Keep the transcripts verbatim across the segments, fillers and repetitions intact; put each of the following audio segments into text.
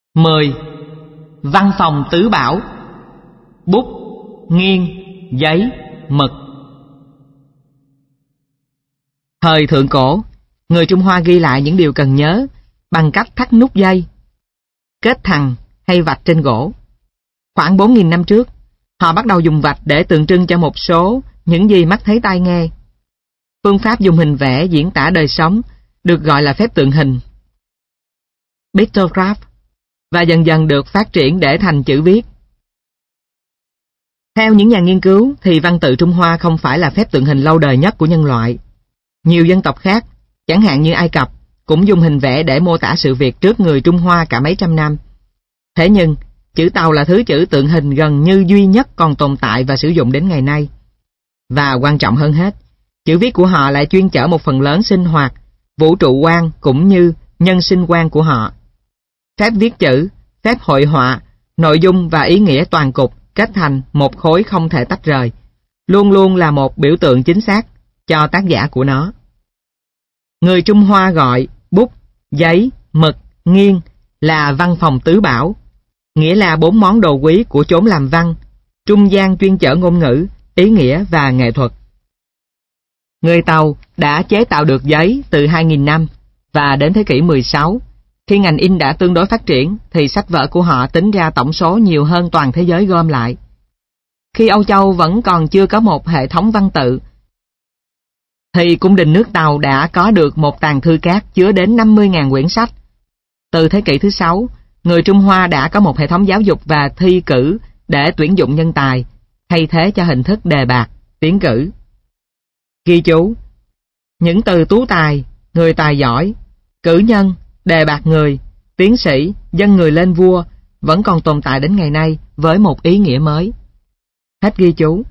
mười. Văn phòng tứ bảo: bút, nghiêng, giấy, mực. Thời thượng cổ, người Trung Hoa ghi lại những điều cần nhớ bằng cách thắt nút dây, kết thằn hay vạch trên gỗ. Khoảng bốn nghìn năm trước, họ bắt đầu dùng vạch để tượng trưng cho một số những gì mắt thấy tai nghe. Phương pháp dùng hình vẽ diễn tả đời sống được gọi là phép tượng hình, pictograph, và dần dần được phát triển để thành chữ viết. Theo những nhà nghiên cứu thì văn tự Trung Hoa không phải là phép tượng hình lâu đời nhất của nhân loại. Nhiều dân tộc khác, chẳng hạn như Ai Cập, cũng dùng hình vẽ để mô tả sự việc trước người Trung Hoa cả mấy trăm năm. Thế nhưng, chữ Tàu là thứ chữ tượng hình gần như duy nhất còn tồn tại và sử dụng đến ngày nay. Và quan trọng hơn hết, chữ viết của họ lại chuyên chở một phần lớn sinh hoạt, vũ trụ quan cũng như nhân sinh quan của họ. Phép viết chữ, phép hội họa, nội dung và ý nghĩa toàn cục kết thành một khối không thể tách rời, luôn luôn là một biểu tượng chính xác cho tác giả của nó. Người Trung Hoa gọi bút, giấy, mực, nghiêng là văn phòng tứ bảo, nghĩa là bốn món đồ quý của chốn làm văn, trung gian chuyên chở ngôn ngữ, ý nghĩa và nghệ thuật. Người Tàu đã chế tạo được giấy từ hai nghìn năm, và đến thế kỷ mười sáu, khi ngành in đã tương đối phát triển, thì sách vở của họ tính ra tổng số nhiều hơn toàn thế giới gom lại. Khi Âu Châu vẫn còn chưa có một hệ thống văn tự, thì cung đình nước Tàu đã có được một tàng thư cát chứa đến năm mươi nghìn quyển sách. Từ thế kỷ thứ sáu, người Trung Hoa đã có một hệ thống giáo dục và thi cử để tuyển dụng nhân tài, thay thế cho hình thức đề bạt, tiến cử. Ghi chú: những từ tú tài, người tài giỏi, cử nhân, đề bạt người, tiến sĩ, dâng người lên vua vẫn còn tồn tại đến ngày nay với một ý nghĩa mới. Hết ghi chú.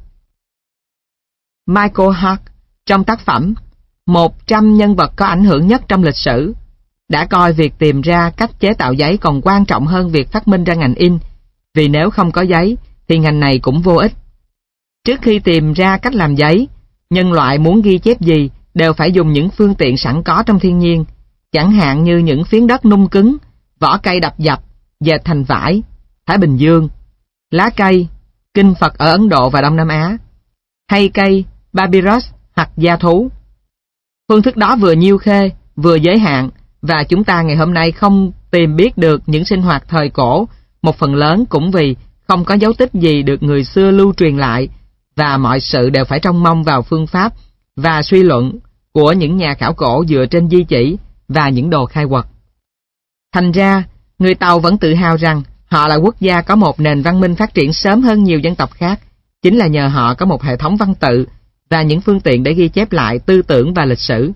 Michael Hart trong tác phẩm một trăm nhân vật có ảnh hưởng nhất trong lịch sử đã coi việc tìm ra cách chế tạo giấy còn quan trọng hơn việc phát minh ra ngành in, vì nếu không có giấy thì ngành này cũng vô ích. Trước khi tìm ra cách làm giấy, nhân loại muốn ghi chép gì đều phải dùng những phương tiện sẵn có trong thiên nhiên, chẳng hạn như những phiến đất nung cứng, vỏ cây đập dập, dệt thành vải, Thái Bình Dương, lá cây, kinh Phật ở Ấn Độ và Đông Nam Á, hay cây papyrus hoặc da thú. Phương thức đó vừa nhiêu khê, vừa giới hạn, và chúng ta ngày hôm nay không tìm biết được những sinh hoạt thời cổ, một phần lớn cũng vì không có dấu tích gì được người xưa lưu truyền lại, và mọi sự đều phải trông mong vào phương pháp và suy luận của những nhà khảo cổ dựa trên di chỉ và những đồ khai quật. Thành ra, người Tàu vẫn tự hào rằng họ là quốc gia có một nền văn minh phát triển sớm hơn nhiều dân tộc khác, chính là nhờ họ có một hệ thống văn tự và những phương tiện để ghi chép lại tư tưởng và lịch sử.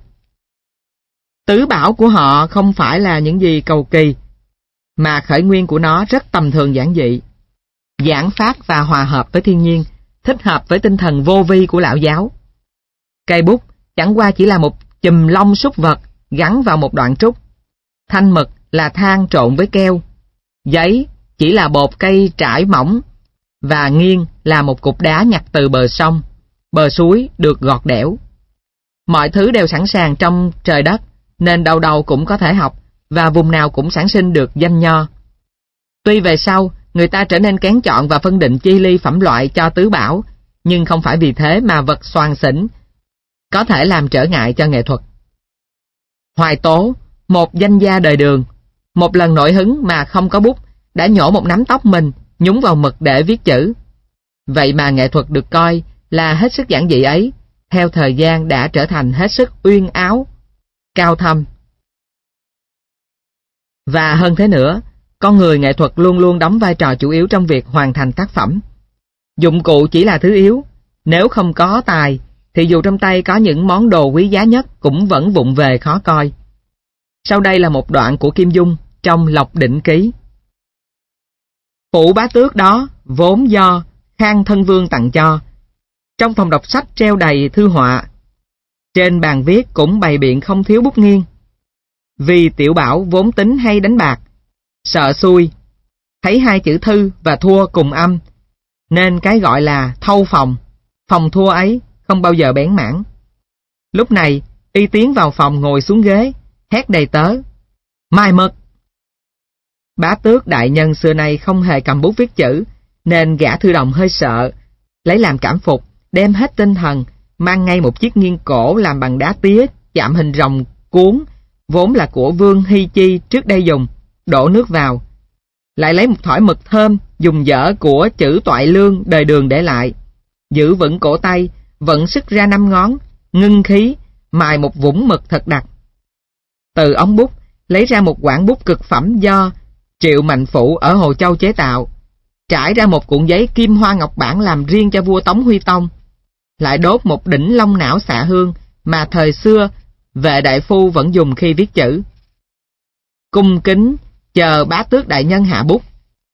Tứ bảo của họ không phải là những gì cầu kỳ, mà khởi nguyên của nó rất tầm thường giản dị, giản phát và hòa hợp với thiên nhiên, thích hợp với tinh thần vô vi của lão giáo. Cây bút chẳng qua chỉ là một chùm lông súc vật gắn vào một đoạn trúc. Thanh mực là than trộn với keo. Giấy chỉ là bột cây trải mỏng, và nghiêng là một cục đá nhặt từ bờ sông, bờ suối được gọt đẽo. Mọi thứ đều sẵn sàng trong trời đất, nên đầu đầu cũng có thể học, và vùng nào cũng sản sinh được danh nho. Tuy về sau, người ta trở nên kén chọn và phân định chi ly phẩm loại cho tứ bảo, nhưng không phải vì thế mà vật xoàn xỉnh có thể làm trở ngại cho nghệ thuật. Hoài Tố, một danh gia đời Đường, một lần nổi hứng mà không có bút, đã nhổ một nắm tóc mình, nhúng vào mực để viết chữ. Vậy mà nghệ thuật được coi là hết sức giản dị ấy, theo thời gian đã trở thành hết sức uyên áo, cao thâm. Và hơn thế nữa, con người nghệ thuật luôn luôn đóng vai trò chủ yếu trong việc hoàn thành tác phẩm. Dụng cụ chỉ là thứ yếu, nếu không có tài, thì dù trong tay có những món đồ quý giá nhất cũng vẫn vụng về khó coi. Sau đây là một đoạn của Kim Dung trong Lộc Đỉnh Ký. Phủ bá tước đó vốn do Khang Thân Vương tặng cho. Trong phòng đọc sách treo đầy thư họa, trên bàn viết cũng bày biện không thiếu bút nghiêng. Vì Tiểu Bảo vốn tính hay đánh bạc, sợ xui, thấy hai chữ thư và thua cùng âm, nên cái gọi là thâu phòng, phòng thua ấy không bao giờ bén mảng. Lúc này, y tiến vào phòng ngồi xuống ghế, hét đầy tớ: "Mai mực!" Bá tước đại nhân xưa nay không hề cầm bút viết chữ, nên gã thư đồng hơi sợ, lấy làm cảm phục, đem hết tinh thần, mang ngay một chiếc nghiêng cổ làm bằng đá tía, chạm hình rồng cuốn, vốn là của Vương Hy Chi trước đây dùng, đổ nước vào. Lại lấy một thỏi mực thơm, dùng dở của chữ Toại Lương đời Đường để lại, giữ vững cổ tay, vận sức ra năm ngón, ngưng khí, mài một vũng mực thật đặc. Từ ống bút, lấy ra một quảng bút cực phẩm do Triệu Mạnh Phụ ở Hồ Châu chế tạo, trải ra một cuộn giấy kim hoa ngọc bản làm riêng cho vua Tống Huy Tông, lại đốt một đỉnh long não xạ hương mà thời xưa vệ đại phu vẫn dùng khi viết chữ. Cung kính chờ bá tước đại nhân hạ bút.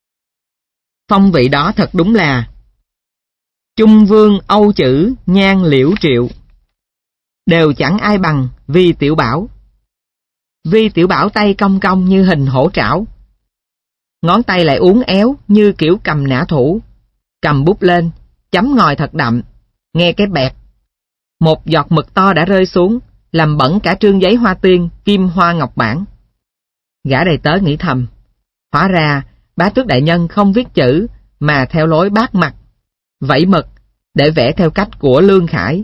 Phong vị đó thật đúng là Trung Vương Âu chữ Nhan Liễu Triệu, đều chẳng ai bằng Vi Tiểu Bảo. Vi Tiểu Bảo tay cong cong như hình hổ trảo, ngón tay lại uốn éo như kiểu cầm nã thủ, cầm bút lên, chấm ngòi thật đậm, nghe cái bẹt, một giọt mực to đã rơi xuống, làm bẩn cả trương giấy hoa tiên kim hoa ngọc bản. Gã đầy tớ nghĩ thầm, hóa ra bá tước đại nhân không viết chữ mà theo lối bát mặt, vẫy mực để vẽ theo cách của Lương Khải.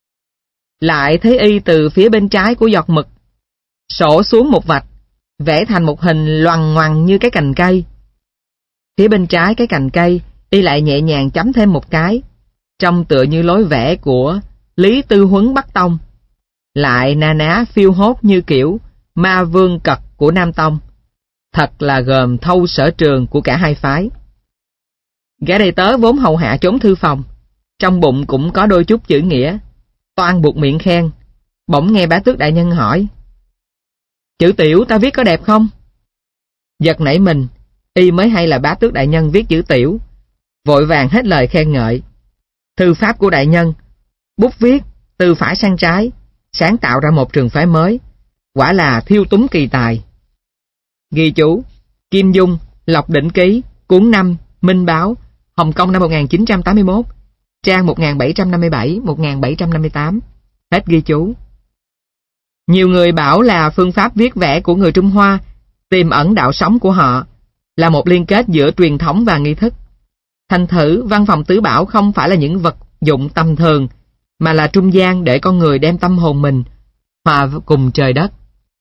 Lại thấy y từ phía bên trái của giọt mực sổ xuống một vạch, vẽ thành một hình loằng ngoằng như cái cành cây. Phía bên trái cái cành cây, y lại nhẹ nhàng chấm thêm một cái, trông tựa như lối vẽ của Lý Tư Huấn Bắc Tông, lại na ná phiêu hốt như kiểu Ma Vương Cật của Nam Tông. Thật là gồm thâu sở trường của cả hai phái. Gã đầy tớ vốn hầu hạ trốn thư phòng, trong bụng cũng có đôi chút chữ nghĩa, toan buộc miệng khen, bỗng nghe bá tước đại nhân hỏi: "Chữ Tiểu ta viết có đẹp không?" Giật nảy mình, y mới hay là bá tước đại nhân viết chữ Tiểu, vội vàng hết lời khen ngợi: "Thư pháp của đại nhân, bút viết từ phải sang trái, sáng tạo ra một trường phái mới, quả là thiêu túng kỳ tài." Ghi chú: Kim Dung, Lộc Đỉnh Ký, cuốn năm, Minh Báo, Hồng Kông năm một nghìn chín trăm tám mươi mốt, trang một nghìn bảy trăm năm mươi bảy đến một nghìn bảy trăm năm mươi tám. Hết ghi chú. Nhiều người bảo là phương pháp viết vẽ của người Trung Hoa tiềm ẩn đạo sống của họ, là một liên kết giữa truyền thống và nghi thức. Thành thử văn phòng tứ bảo không phải là những vật dụng tầm thường, mà là trung gian để con người đem tâm hồn mình hòa cùng trời đất.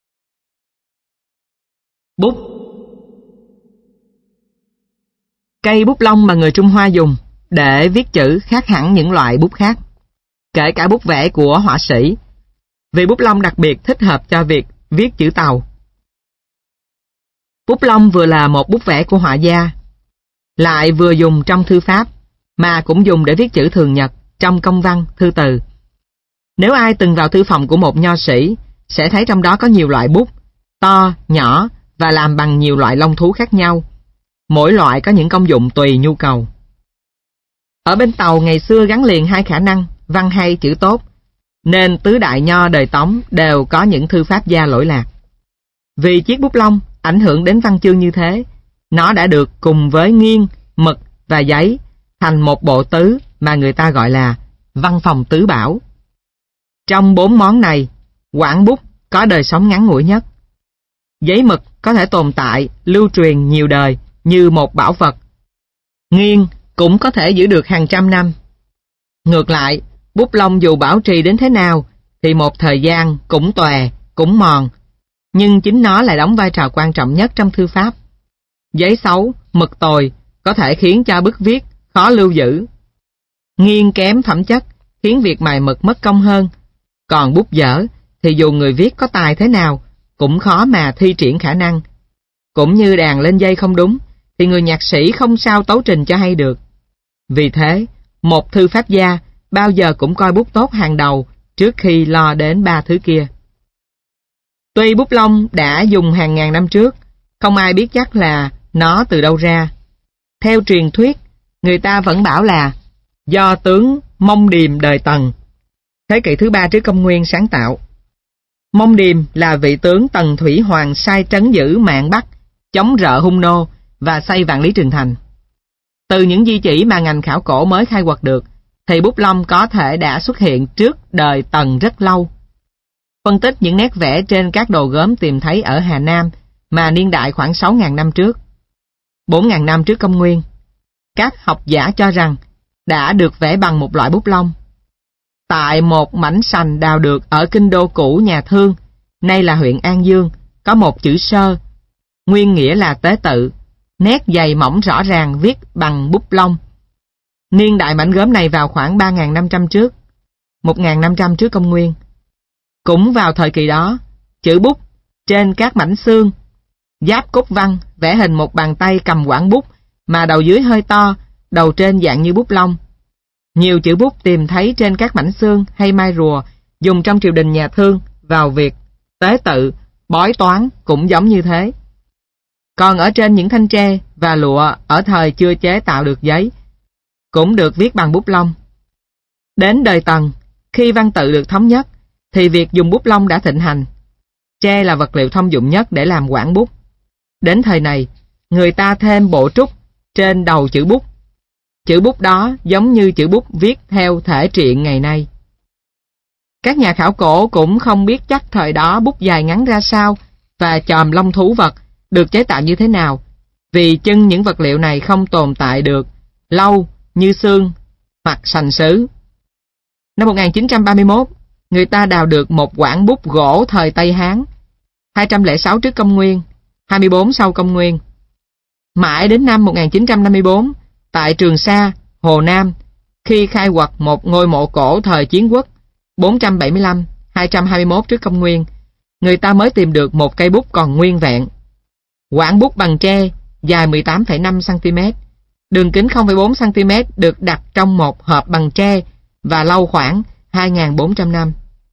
Bút. Cây bút lông mà người Trung Hoa dùng để viết chữ khác hẳn những loại bút khác, kể cả bút vẽ của họa sĩ, vì bút lông đặc biệt thích hợp cho việc viết chữ Tàu. Bút lông vừa là một bút vẽ của họa gia, lại vừa dùng trong thư pháp, mà cũng dùng để viết chữ thường nhật trong công văn, thư từ. Nếu ai từng vào thư phòng của một nho sĩ, sẽ thấy trong đó có nhiều loại bút, to, nhỏ và làm bằng nhiều loại lông thú khác nhau. Mỗi loại có những công dụng tùy nhu cầu. Ở bên Tàu ngày xưa gắn liền hai khả năng văn hay chữ tốt, nên tứ đại nho đời Tống đều có những thư pháp gia lỗi lạc. Vì chiếc bút lông ảnh hưởng đến văn chương như thế, nó đã được cùng với nghiêng, mực và giấy thành một bộ tứ mà người ta gọi là văn phòng tứ bảo. Trong bốn món này, quảng bút có đời sống ngắn ngủi nhất. Giấy mực có thể tồn tại, lưu truyền nhiều đời như một bảo vật. Nghiêng cũng có thể giữ được hàng trăm năm. Ngược lại, bút lông dù bảo trì đến thế nào thì một thời gian cũng tòe, cũng mòn, nhưng chính nó lại đóng vai trò quan trọng nhất trong thư pháp. Giấy xấu, mực tồi có thể khiến cho bức viết khó lưu giữ. Nghiêng kém phẩm chất khiến việc mài mực mất công hơn. Còn bút dở thì dù người viết có tài thế nào cũng khó mà thi triển khả năng. Cũng như đàn lên dây không đúng thì người nhạc sĩ không sao tấu trình cho hay được. Vì thế, một thư pháp gia bao giờ cũng coi bút tốt hàng đầu trước khi lo đến ba thứ kia. Tuy bút lông đã dùng hàng ngàn năm trước, không ai biết chắc là nó từ đâu ra. Theo truyền thuyết, người ta vẫn bảo là do tướng Mông Điềm đời Tần, thế kỷ thứ ba trước công nguyên sáng tạo. Mông Điềm là vị tướng Tần Thủy Hoàng sai trấn giữ Mạn Bắc, chống rợ Hung Nô và xây Vạn Lý Trường Thành. Từ những di chỉ mà ngành khảo cổ mới khai quật được, thì bút lông có thể đã xuất hiện trước đời Tần rất lâu. Phân tích những nét vẽ trên các đồ gốm tìm thấy ở Hà Nam mà niên đại khoảng sáu nghìn năm trước, bốn nghìn năm trước công nguyên. Các học giả cho rằng đã được vẽ bằng một loại bút lông. Tại một mảnh sành đào được ở kinh đô cũ nhà Thương, nay là huyện An Dương, có một chữ Sơ, nguyên nghĩa là tế tự, nét dày mỏng rõ ràng viết bằng bút lông. Niên đại mảnh gốm này vào khoảng ba nghìn năm trăm trước, một nghìn năm trăm trước công nguyên. Cũng vào thời kỳ đó, chữ bút trên các mảnh xương, giáp cốt văn vẽ hình một bàn tay cầm quảng bút mà đầu dưới hơi to, đầu trên dạng như bút lông. Nhiều chữ bút tìm thấy trên các mảnh xương hay mai rùa dùng trong triều đình nhà Thương vào việc tế tự, bói toán cũng giống như thế. Còn ở trên những thanh tre và lụa ở thời chưa chế tạo được giấy, cũng được viết bằng bút lông. Đến đời Tần, khi văn tự được thống nhất, thì việc dùng bút lông đã thịnh hành. Tre là vật liệu thông dụng nhất để làm quảng bút. Đến thời này, người ta thêm bộ trúc trên đầu chữ bút. Chữ bút đó giống như chữ bút viết theo thể truyện ngày nay. Các nhà khảo cổ cũng không biết chắc thời đó bút dài ngắn ra sao và chòm lông thú vật được chế tạo như thế nào, vì chân những vật liệu này không tồn tại được lâu như xương hoặc sành sứ. Năm một nghìn chín trăm ba mươi mốt, người ta đào được một quảng bút gỗ thời Tây Hán, hai trăm lẻ sáu trước công nguyên, hai mươi bốn sau công nguyên. Mãi đến năm một nghìn chín trăm năm mươi bốn, tại Trường Sa, Hồ Nam, khi khai quật một ngôi mộ cổ thời Chiến Quốc bốn trăm bảy mươi lăm đến hai trăm hai mươi mốt trước công nguyên, người ta mới tìm được một cây bút còn nguyên vẹn. Quảng bút bằng tre, dài mười tám phẩy năm xăng-ti-mét, đường kính không phẩy bốn xăng-ti-mét được đặt trong một hộp bằng tre và lâu khoảng hai nghìn bốn trăm năm.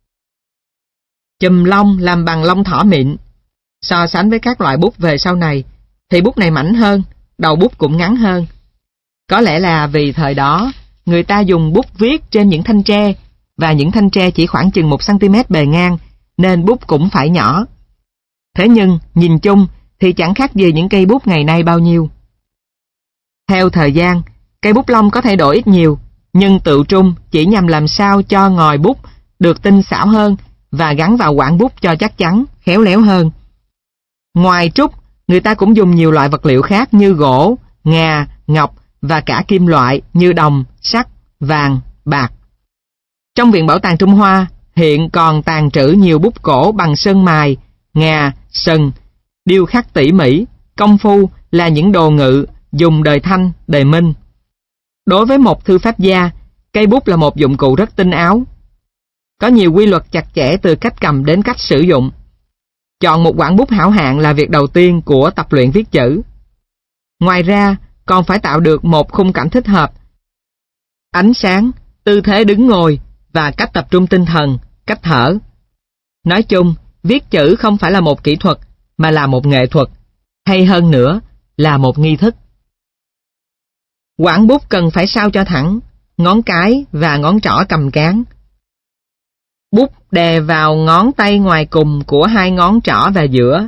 Chùm lông làm bằng lông thỏ mịn. So sánh với các loại bút về sau này, thì bút này mảnh hơn, đầu bút cũng ngắn hơn. Có lẽ là vì thời đó, người ta dùng bút viết trên những thanh tre, và những thanh tre chỉ khoảng chừng một xăng-ti-mét bề ngang, nên bút cũng phải nhỏ. Thế nhưng, nhìn chung, thì chẳng khác gì những cây bút ngày nay bao nhiêu. Theo thời gian, cây bút lông có thay đổi ít nhiều, nhưng tựu trung chỉ nhằm làm sao cho ngòi bút được tinh xảo hơn và gắn vào quảng bút cho chắc chắn, khéo léo hơn. Ngoài trúc, người ta cũng dùng nhiều loại vật liệu khác như gỗ, ngà, ngọc và cả kim loại như đồng, sắt, vàng, bạc. Trong Viện Bảo tàng Trung Hoa, hiện còn tàng trữ nhiều bút cổ bằng sơn mài, ngà, sừng, điêu khắc tỉ mỉ, công phu là những đồ ngự dùng đời Thanh, đời Minh. Đối với một thư pháp gia, cây bút là một dụng cụ rất tinh áo. Có nhiều quy luật chặt chẽ từ cách cầm đến cách sử dụng. Chọn một quảng bút hảo hạng là việc đầu tiên của tập luyện viết chữ. Ngoài ra, còn phải tạo được một khung cảnh thích hợp. Ánh sáng, tư thế đứng ngồi và cách tập trung tinh thần, cách thở. Nói chung, viết chữ không phải là một kỹ thuật, mà là một nghệ thuật, hay hơn nữa, là một nghi thức. Quảng bút cần phải sao cho thẳng, ngón cái và ngón trỏ cầm cán. Bút đè vào ngón tay ngoài cùng của hai ngón trỏ và giữa.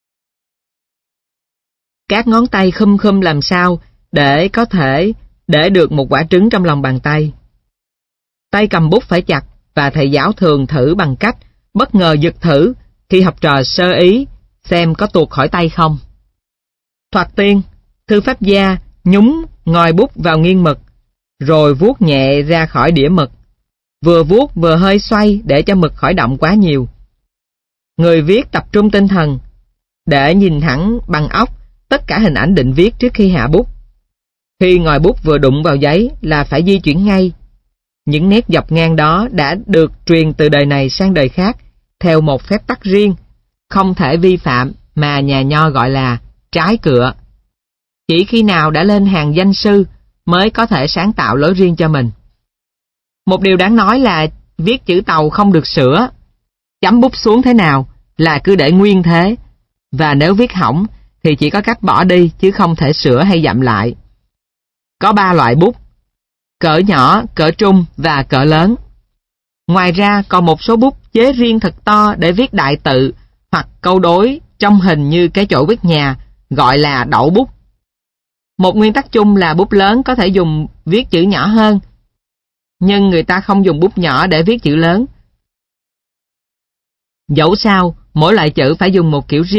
Các ngón tay khum khum làm sao để có thể để được một quả trứng trong lòng bàn tay. Tay cầm bút phải chặt và thầy giáo thường thử bằng cách bất ngờ giật thử khi học trò sơ ý xem có tuột khỏi tay không. Thoạt tiên, thư pháp gia nhúng ngòi bút vào nghiêng mực, rồi vuốt nhẹ ra khỏi đĩa mực. Vừa vuốt vừa hơi xoay để cho mực khỏi động quá nhiều. Người viết tập trung tinh thần để nhìn thẳng bằng óc tất cả hình ảnh định viết trước khi hạ bút. Khi ngòi bút vừa đụng vào giấy là phải di chuyển ngay. Những nét dọc ngang đó đã được truyền từ đời này sang đời khác theo một phép tắc riêng, không thể vi phạm mà nhà nho gọi là trái cựa. Chỉ khi nào đã lên hàng danh sư mới có thể sáng tạo lối riêng cho mình. Một điều đáng nói là viết chữ tàu không được sửa. Chấm bút xuống thế nào là cứ để nguyên thế, và nếu viết hỏng thì chỉ có cách bỏ đi chứ không thể sửa hay dặm lại. Có ba loại bút: cỡ nhỏ, cỡ trung và cỡ lớn. Ngoài ra còn một số bút chế riêng thật to để viết đại tự hoặc câu đối trong hình như cái chổi viết nhà, gọi là đậu bút. Một nguyên tắc chung là bút lớn có thể dùng viết chữ nhỏ hơn, nhưng người ta không dùng bút nhỏ để viết chữ lớn. Dẫu sao, mỗi loại chữ phải dùng một kiểu riêng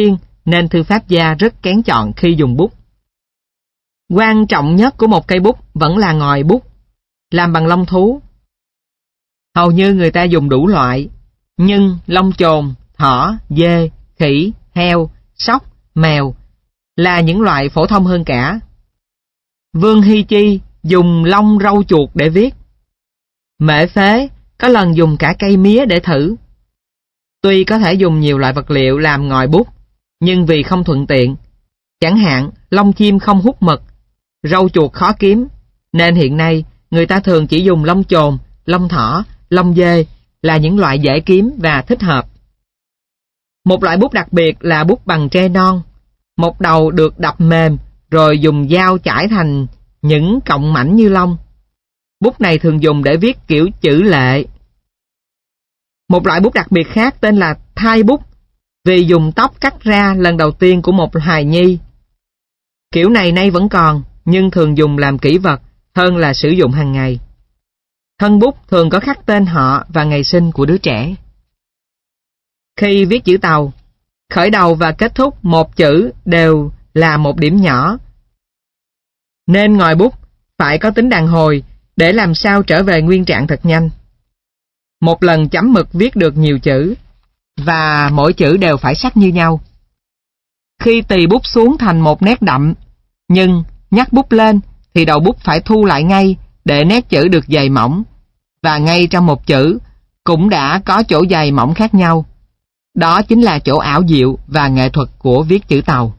nên thư pháp gia rất kén chọn khi dùng bút. Quan trọng nhất của một cây bút vẫn là ngòi bút, làm bằng lông thú. Hầu như người ta dùng đủ loại, nhưng lông chồn, thỏ, dê, khỉ, heo, sóc, mèo là những loại phổ thông hơn cả. Vương Hy Chi dùng lông râu chuột để viết. Mễ Phế có lần dùng cả cây mía để thử. Tuy có thể dùng nhiều loại vật liệu làm ngòi bút, nhưng vì không thuận tiện, chẳng hạn lông chim không hút mực, râu chuột khó kiếm, nên hiện nay người ta thường chỉ dùng lông chồn, lông thỏ, lông dê là những loại dễ kiếm và thích hợp. Một loại bút đặc biệt là bút bằng tre non, một đầu được đập mềm rồi dùng dao chải thành những cọng mảnh như lông. Bút này thường dùng để viết kiểu chữ lệ. Một loại bút đặc biệt khác tên là thai bút, vì dùng tóc cắt ra lần đầu tiên của một hài nhi. Kiểu này nay vẫn còn, nhưng thường dùng làm kỷ vật hơn là sử dụng hàng ngày. Thân bút thường có khắc tên họ và ngày sinh của đứa trẻ. Khi viết chữ Tàu, khởi đầu và kết thúc một chữ đều là một điểm nhỏ, nên ngòi bút phải có tính đàn hồi để làm sao trở về nguyên trạng thật nhanh. Một lần chấm mực viết được nhiều chữ, và mỗi chữ đều phải sắc như nhau. Khi tì bút xuống thành một nét đậm, nhưng nhắc bút lên thì đầu bút phải thu lại ngay để nét chữ được dày mỏng, và ngay trong một chữ cũng đã có chỗ dày mỏng khác nhau. Đó chính là chỗ ảo diệu và nghệ thuật của viết chữ Tàu.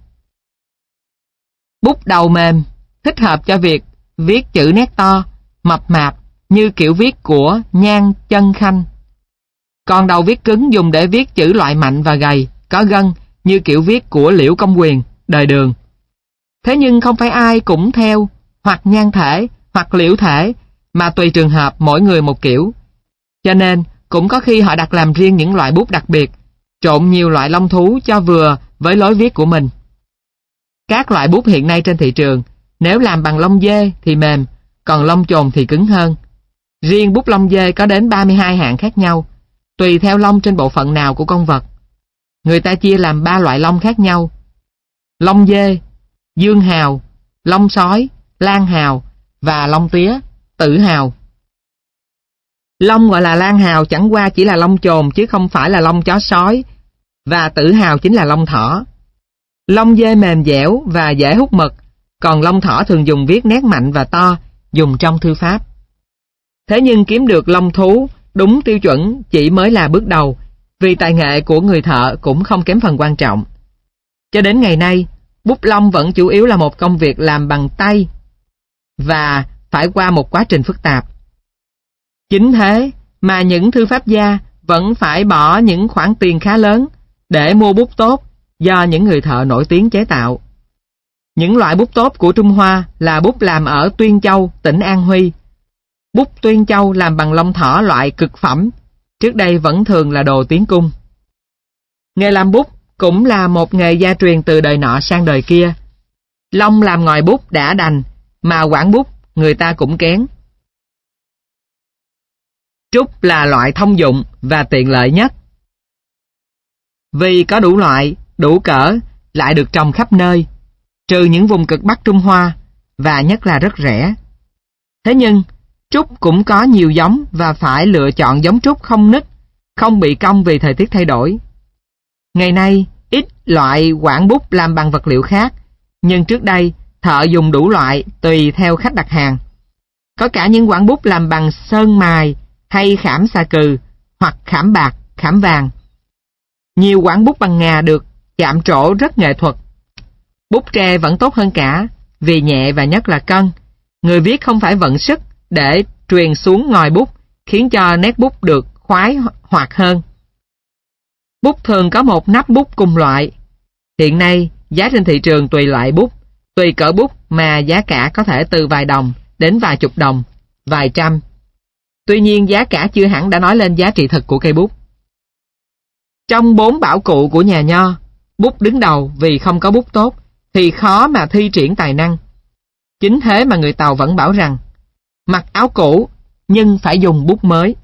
Bút đầu mềm thích hợp cho việc viết chữ nét to, mập mạp như kiểu viết của Nhan Chân Khanh. Còn đầu viết cứng dùng để viết chữ loại mạnh và gầy, có gân như kiểu viết của Liễu Công Quyền, đời Đường. Thế nhưng không phải ai cũng theo hoặc nhan thể hoặc liễu thể, mà tùy trường hợp mỗi người một kiểu. Cho nên cũng có khi họ đặt làm riêng những loại bút đặc biệt, trộn nhiều loại lông thú cho vừa với lối viết của mình. Các loại bút hiện nay trên thị trường, nếu làm bằng lông dê thì mềm, còn lông chồn thì cứng hơn. Riêng bút lông dê có đến ba mươi hai hạng khác nhau, tùy theo lông trên bộ phận nào của con vật. Người ta chia làm ba loại lông khác nhau: lông dê, dương hào, lông sói, lan hào và lông tía, tử hào. Lông gọi là lan hào chẳng qua chỉ là lông chồn chứ không phải là lông chó sói, và tử hào chính là lông thỏ. Lông dê mềm dẻo và dễ hút mực, còn lông thỏ thường dùng viết nét mạnh và to, dùng trong thư pháp. Thế nhưng kiếm được lông thú đúng tiêu chuẩn chỉ mới là bước đầu, vì tài nghệ của người thợ cũng không kém phần quan trọng. Cho đến ngày nay, bút lông vẫn chủ yếu là một công việc làm bằng tay và phải qua một quá trình phức tạp. Chính thế mà những thư pháp gia vẫn phải bỏ những khoản tiền khá lớn để mua bút tốt do những người thợ nổi tiếng chế tạo. Những loại bút tốt của Trung Hoa là bút làm ở Tuyên Châu, tỉnh An Huy. Bút Tuyên Châu làm bằng lông thỏ loại cực phẩm, trước đây vẫn thường là đồ tiến cung. Nghề làm bút cũng là một nghề gia truyền từ đời nọ sang đời kia. Lông làm ngòi bút đã đành, mà quản bút người ta cũng kén. Trúc là loại thông dụng và tiện lợi nhất, vì có đủ loại, đủ cỡ, lại được trồng khắp nơi, trừ những vùng cực Bắc Trung Hoa, và nhất là rất rẻ. Thế nhưng, trúc cũng có nhiều giống và phải lựa chọn giống trúc không nứt, không bị cong vì thời tiết thay đổi. Ngày nay, ít loại quản bút làm bằng vật liệu khác, nhưng trước đây, thợ dùng đủ loại tùy theo khách đặt hàng. Có cả những quản bút làm bằng sơn mài hay khảm xà cừ, hoặc khảm bạc, khảm vàng. Nhiều quản bút bằng ngà được chạm trổ rất nghệ thuật. Bút tre vẫn tốt hơn cả, vì nhẹ và nhất là cân. Người viết không phải vận sức để truyền xuống ngòi bút, khiến cho nét bút được khoái hoạt hơn. Bút thường có một nắp bút cùng loại. Hiện nay, giá trên thị trường tùy loại bút, tùy cỡ bút mà giá cả có thể từ vài đồng đến vài chục đồng, vài trăm. Tuy nhiên giá cả chưa hẳn đã nói lên giá trị thực của cây bút. Trong bốn bảo cụ của nhà Nho, bút đứng đầu vì không có bút tốt thì khó mà thi triển tài năng. Chính thế mà người Tàu vẫn bảo rằng mặc áo cũ nhưng phải dùng bút mới.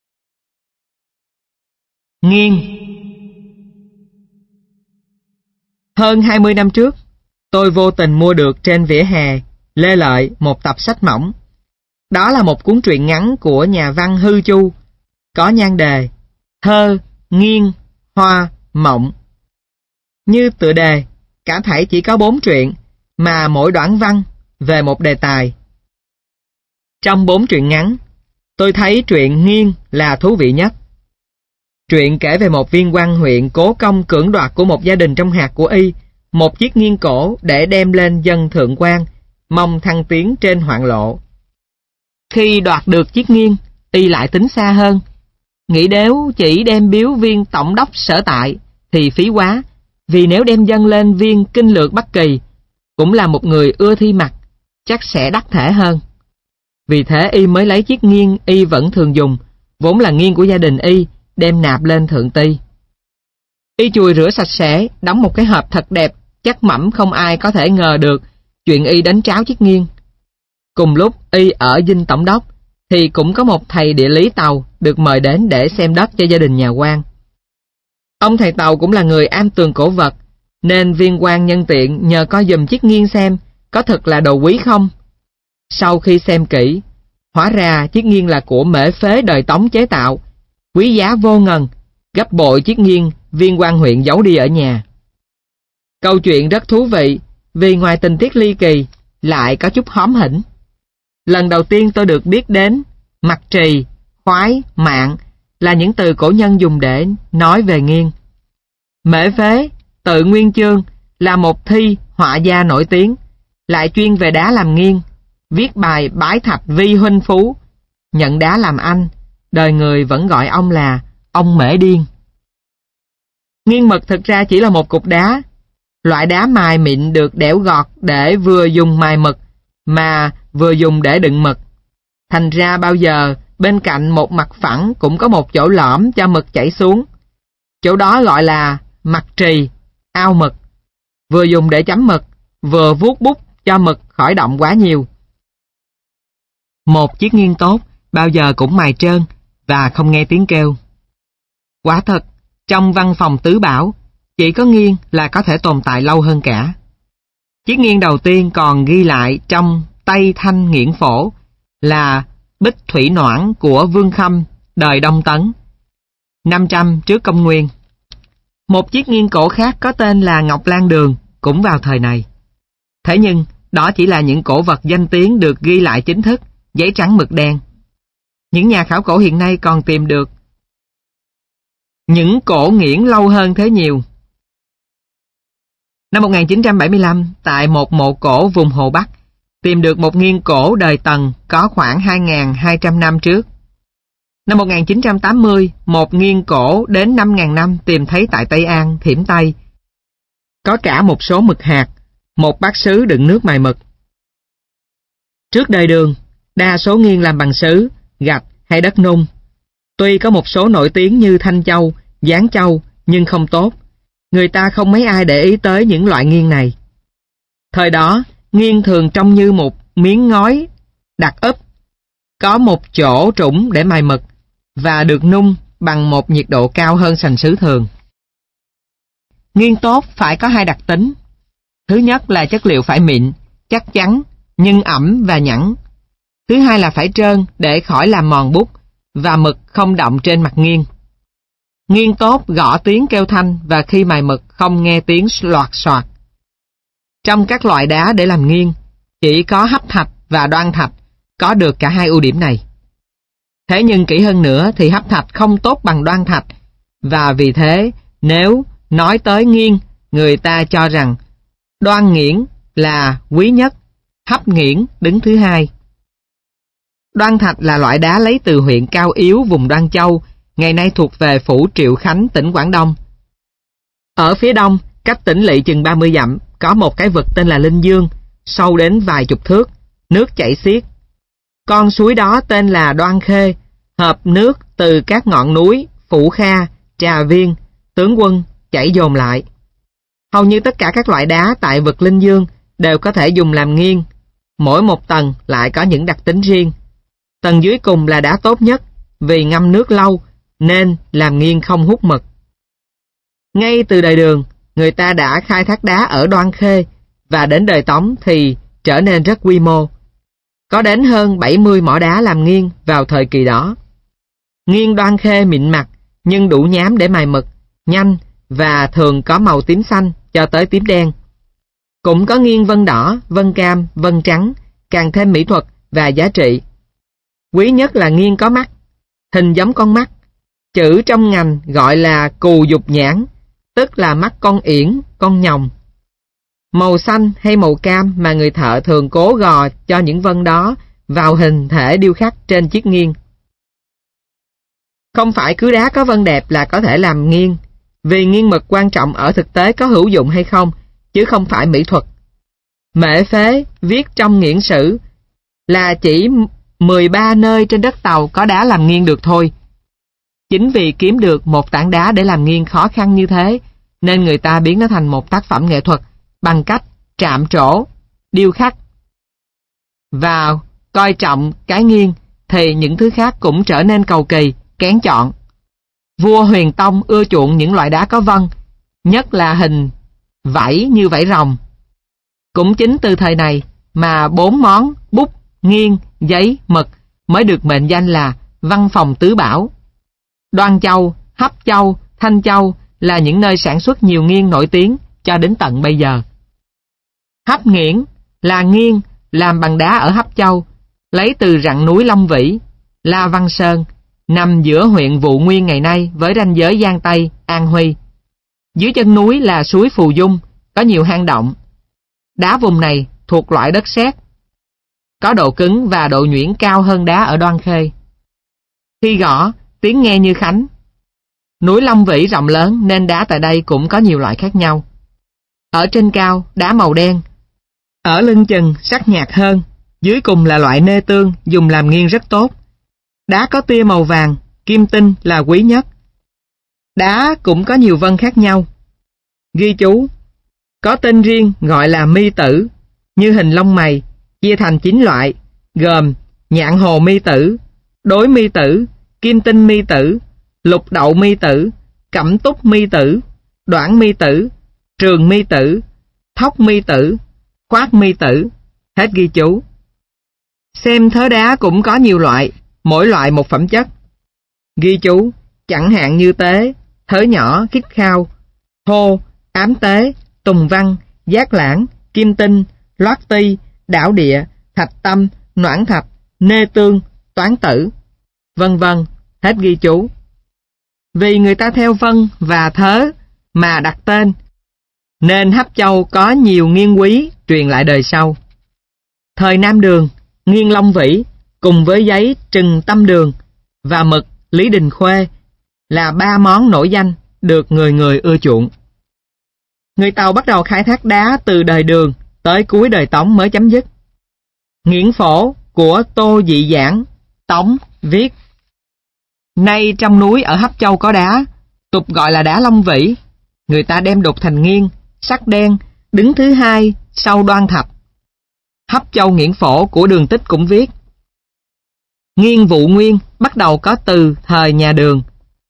Nghiêng. Hơn hai mươi năm trước, tôi vô tình mua được trên vỉa hè Lê Lợi một tập sách mỏng. Đó là một cuốn truyện ngắn của nhà văn Hư Chu, có nhan đề Thơ, Nghiên, Hoa, Mộng. Như tựa đề, cả thảy chỉ có bốn truyện, mà mỗi đoạn văn về một đề tài. Trong bốn truyện ngắn, tôi thấy truyện Nghiên là thú vị nhất. Truyện kể về một viên quan huyện cố công cưỡng đoạt của một gia đình trong hạt của y một chiếc nghiên cổ để đem lên dân thượng quan, mong thăng tiến trên hoạn lộ. Khi đoạt được chiếc nghiên, y lại tính xa hơn, nghĩ nếu chỉ đem biếu viên tổng đốc sở tại thì phí quá, vì nếu đem dâng lên viên kinh lược Bắc Kỳ, cũng là một người ưa thi mặt, chắc sẽ đắc thể hơn. Vì thế y mới lấy chiếc nghiên y vẫn thường dùng, vốn là nghiên của gia đình y, đem nạp lên thượng ti. Y chùi rửa sạch sẽ, đóng một cái hộp thật đẹp, chắc mẩm không ai có thể ngờ được chuyện y đánh tráo chiếc nghiên. Cùng lúc y ở dinh tổng đốc, thì cũng có một thầy địa lý Tàu được mời đến để xem đất cho gia đình nhà quan. Ông thầy Tàu cũng là người am tường cổ vật, nên viên quan nhân tiện nhờ coi giùm chiếc nghiên xem có thật là đồ quý không. Sau khi xem kỹ, hóa ra chiếc nghiên là của Mễ Phế đời Tống chế tạo, quý giá vô ngần, gấp bội chiếc nghiên viên quan huyện giấu đi ở nhà. Câu chuyện rất thú vị, vì ngoài tình tiết ly kỳ, lại có chút hóm hỉnh. Lần đầu tiên tôi được biết đến mặt trì, khoái, mạng là những từ cổ nhân dùng để nói về nghiên. Mễ Phế, tự Nguyên Chương, là một thi họa gia nổi tiếng, lại chuyên về đá làm nghiên, viết bài bái thạch vi huynh phú, nhận đá làm anh, đời người vẫn gọi ông là ông Mễ Điên. Nghiên mực thực ra chỉ là một cục đá, loại đá mài mịn được đẽo gọt để vừa dùng mài mực, mà vừa dùng để đựng mực. Thành ra bao giờ bên cạnh một mặt phẳng cũng có một chỗ lõm cho mực chảy xuống. Chỗ đó gọi là mặt trì, ao mực. Vừa dùng để chấm mực, vừa vuốt bút cho mực khỏi động quá nhiều. Một chiếc nghiên tốt bao giờ cũng mài trơn và không nghe tiếng kêu. Quả thật, trong văn phòng tứ bảo, chỉ có nghiên là có thể tồn tại lâu hơn cả. Chiếc nghiên đầu tiên còn ghi lại trong Tây Thanh Nghiễn Phổ là Bích Thủy Noãn của Vương Khâm đời Đông Tấn, năm trăm trước công nguyên. Một chiếc nghiên cổ khác có tên là Ngọc Lan Đường cũng vào thời này. Thế nhưng, đó chỉ là những cổ vật danh tiếng được ghi lại chính thức, giấy trắng mực đen. Những nhà khảo cổ hiện nay còn tìm được những cổ nghiễn lâu hơn thế nhiều. Năm một nghìn chín trăm bảy mươi lăm, tại một mộ cổ vùng Hồ Bắc, tìm được một nghiên cổ đời Tần có khoảng hai nghìn hai trăm năm trước. Năm một nghìn chín trăm tám mươi, một nghiên cổ đến năm nghìn năm tìm thấy tại Tây An, Thiểm Tây. Có cả một số mực hạt, một bát sứ đựng nước mài mực. Trước đời Đường, đa số nghiên làm bằng sứ, gạch hay đất nung. Tuy có một số nổi tiếng như Thanh Châu, Giáng Châu, nhưng không tốt. Người ta không mấy ai để ý tới những loại nghiên này. Thời đó, nghiên thường trông như một miếng ngói đặt úp, có một chỗ trũng để mài mực, và được nung bằng một nhiệt độ cao hơn sành sứ thường. Nghiên tốt phải có hai đặc tính. Thứ nhất là chất liệu phải mịn, chắc chắn, nhưng ẩm và nhẵn. Thứ hai là phải trơn để khỏi làm mòn bút, và mực không động trên mặt nghiên. Nghiên tốt gõ tiếng kêu thanh, và khi mài mực không nghe tiếng loạt soạt. Trong các loại đá để làm nghiên, chỉ có hấp thạch và đoan thạch có được cả hai ưu điểm này. Thế nhưng kỹ hơn nữa thì hấp thạch không tốt bằng đoan thạch, và vì thế nếu nói tới nghiên, người ta cho rằng đoan nghiễn là quý nhất, hấp nghiễn đứng thứ hai. Đoan thạch là loại đá lấy từ huyện Cao Yếu vùng Đoan Châu, ngày nay thuộc về phủ Triệu Khánh, tỉnh Quảng Đông. Ở phía đông, cách tỉnh lỵ chừng ba mươi dặm, có một cái vực tên là Linh Dương, sâu đến vài chục thước, nước chảy xiết. Con suối đó tên là Đoan Khê, hợp nước từ các ngọn núi Phủ Kha, Trà Viên, Tướng Quân chảy dồn lại. Hầu như tất cả các loại đá tại vực Linh Dương đều có thể dùng làm nghiên. Mỗi một tầng lại có những đặc tính riêng. Tầng dưới cùng là đá tốt nhất, vì ngâm nước lâu nên làm nghiên không hút mực. Ngay từ đời Đường, người ta đã khai thác đá ở Đoan Khê, và đến đời Tống thì trở nên rất quy mô. Có đến hơn bảy mươi mỏ đá làm nghiêng vào thời kỳ đó. Nghiêng Đoan Khê mịn mặt, nhưng đủ nhám để mài mực, nhanh và thường có màu tím xanh cho tới tím đen. Cũng có nghiêng vân đỏ, vân cam, vân trắng, càng thêm mỹ thuật và giá trị. Quý nhất là nghiêng có mắt, hình giống con mắt. Chữ trong ngành gọi là cù dục nhãn, tức là mắt con yển, con nhồng. Màu xanh hay màu cam mà người thợ thường cố gò cho những vân đó vào hình thể điêu khắc trên chiếc nghiêng. Không phải cứ đá có vân đẹp là có thể làm nghiêng, vì nghiêng mực quan trọng ở thực tế có hữu dụng hay không, chứ không phải mỹ thuật. Mễ Phế viết trong Nghiễn Sử là chỉ mười ba nơi trên đất Tàu có đá làm nghiêng được thôi. Chính vì kiếm được một tảng đá để làm nghiêng khó khăn như thế, nên người ta biến nó thành một tác phẩm nghệ thuật bằng cách trạm trổ, điêu khắc. Và coi trọng cái nghiêng thì những thứ khác cũng trở nên cầu kỳ, kén chọn. Vua Huyền Tông ưa chuộng những loại đá có vân, nhất là hình vảy như vảy rồng. Cũng chính từ thời này mà bốn món bút, nghiêng, giấy, mực mới được mệnh danh là văn phòng tứ bảo. Đoan Châu, Hấp Châu, Thanh Châu là những nơi sản xuất nhiều nghiêng nổi tiếng cho đến tận bây giờ. Hấp nghiễn là nghiêng làm bằng đá ở Hấp Châu, lấy từ rặng núi Long Vĩ, La Văn Sơn, nằm giữa huyện Vụ Nguyên ngày nay với ranh giới Giang Tây, An Huy. Dưới chân núi là suối Phù Dung, có nhiều hang động. Đá vùng này thuộc loại đất sét, có độ cứng và độ nhuyễn cao hơn đá ở Đoan Khê. Khi gõ, tiếng nghe như khánh. Núi Long Vĩ rộng lớn nên đá tại đây cũng có nhiều loại khác nhau. Ở trên cao, đá màu đen. Ở lưng chừng, sắc nhạt hơn. Dưới cùng là loại nê tương, dùng làm nghiêng rất tốt. Đá có tia màu vàng, kim tinh là quý nhất. Đá cũng có nhiều vân khác nhau. Ghi chú, có tên riêng gọi là mi tử, như hình lông mày, chia thành chín loại, gồm nhạn hồ mi tử, đối mi tử, kim tinh mi tử, lục đậu mi tử, cẩm túc mi tử, đoạn mi tử, trường mi tử, thóc mi tử, khoát mi tử. Hết ghi chú. Xem thớ đá cũng có nhiều loại, mỗi loại một phẩm chất. Ghi chú, chẳng hạn như tế, thớ nhỏ, khiết khao, thô, ám tế, tùng văn, giác lãng, kim tinh, loát ti, đảo địa, thạch tâm, noãn thạch, nê tương, toán tử, vân vân. Hết ghi chú. Vì người ta theo vân và thớ mà đặt tên, nên Hấp Châu có nhiều nghiêng quý truyền lại đời sau. Thời Nam Đường, nghiêng Long Vĩ cùng với giấy Trừng Tâm Đường và mực Lý Đình Khuê là ba món nổi danh được người người ưa chuộng. Người Tàu bắt đầu khai thác đá từ đời Đường tới cuối đời Tống mới chấm dứt. Nghiễn Phổ của Tô Dị Giảng, Tống viết: nay trong núi ở Hấp Châu có đá, tục gọi là đá Long Vĩ. Người ta đem đục thành nghiêng, sắc đen, đứng thứ hai sau Đoan Thạch. Hấp Châu Nghiễn Phổ của Đường Tích cũng viết: nghiêng Vụ Nguyên bắt đầu có từ thời nhà Đường.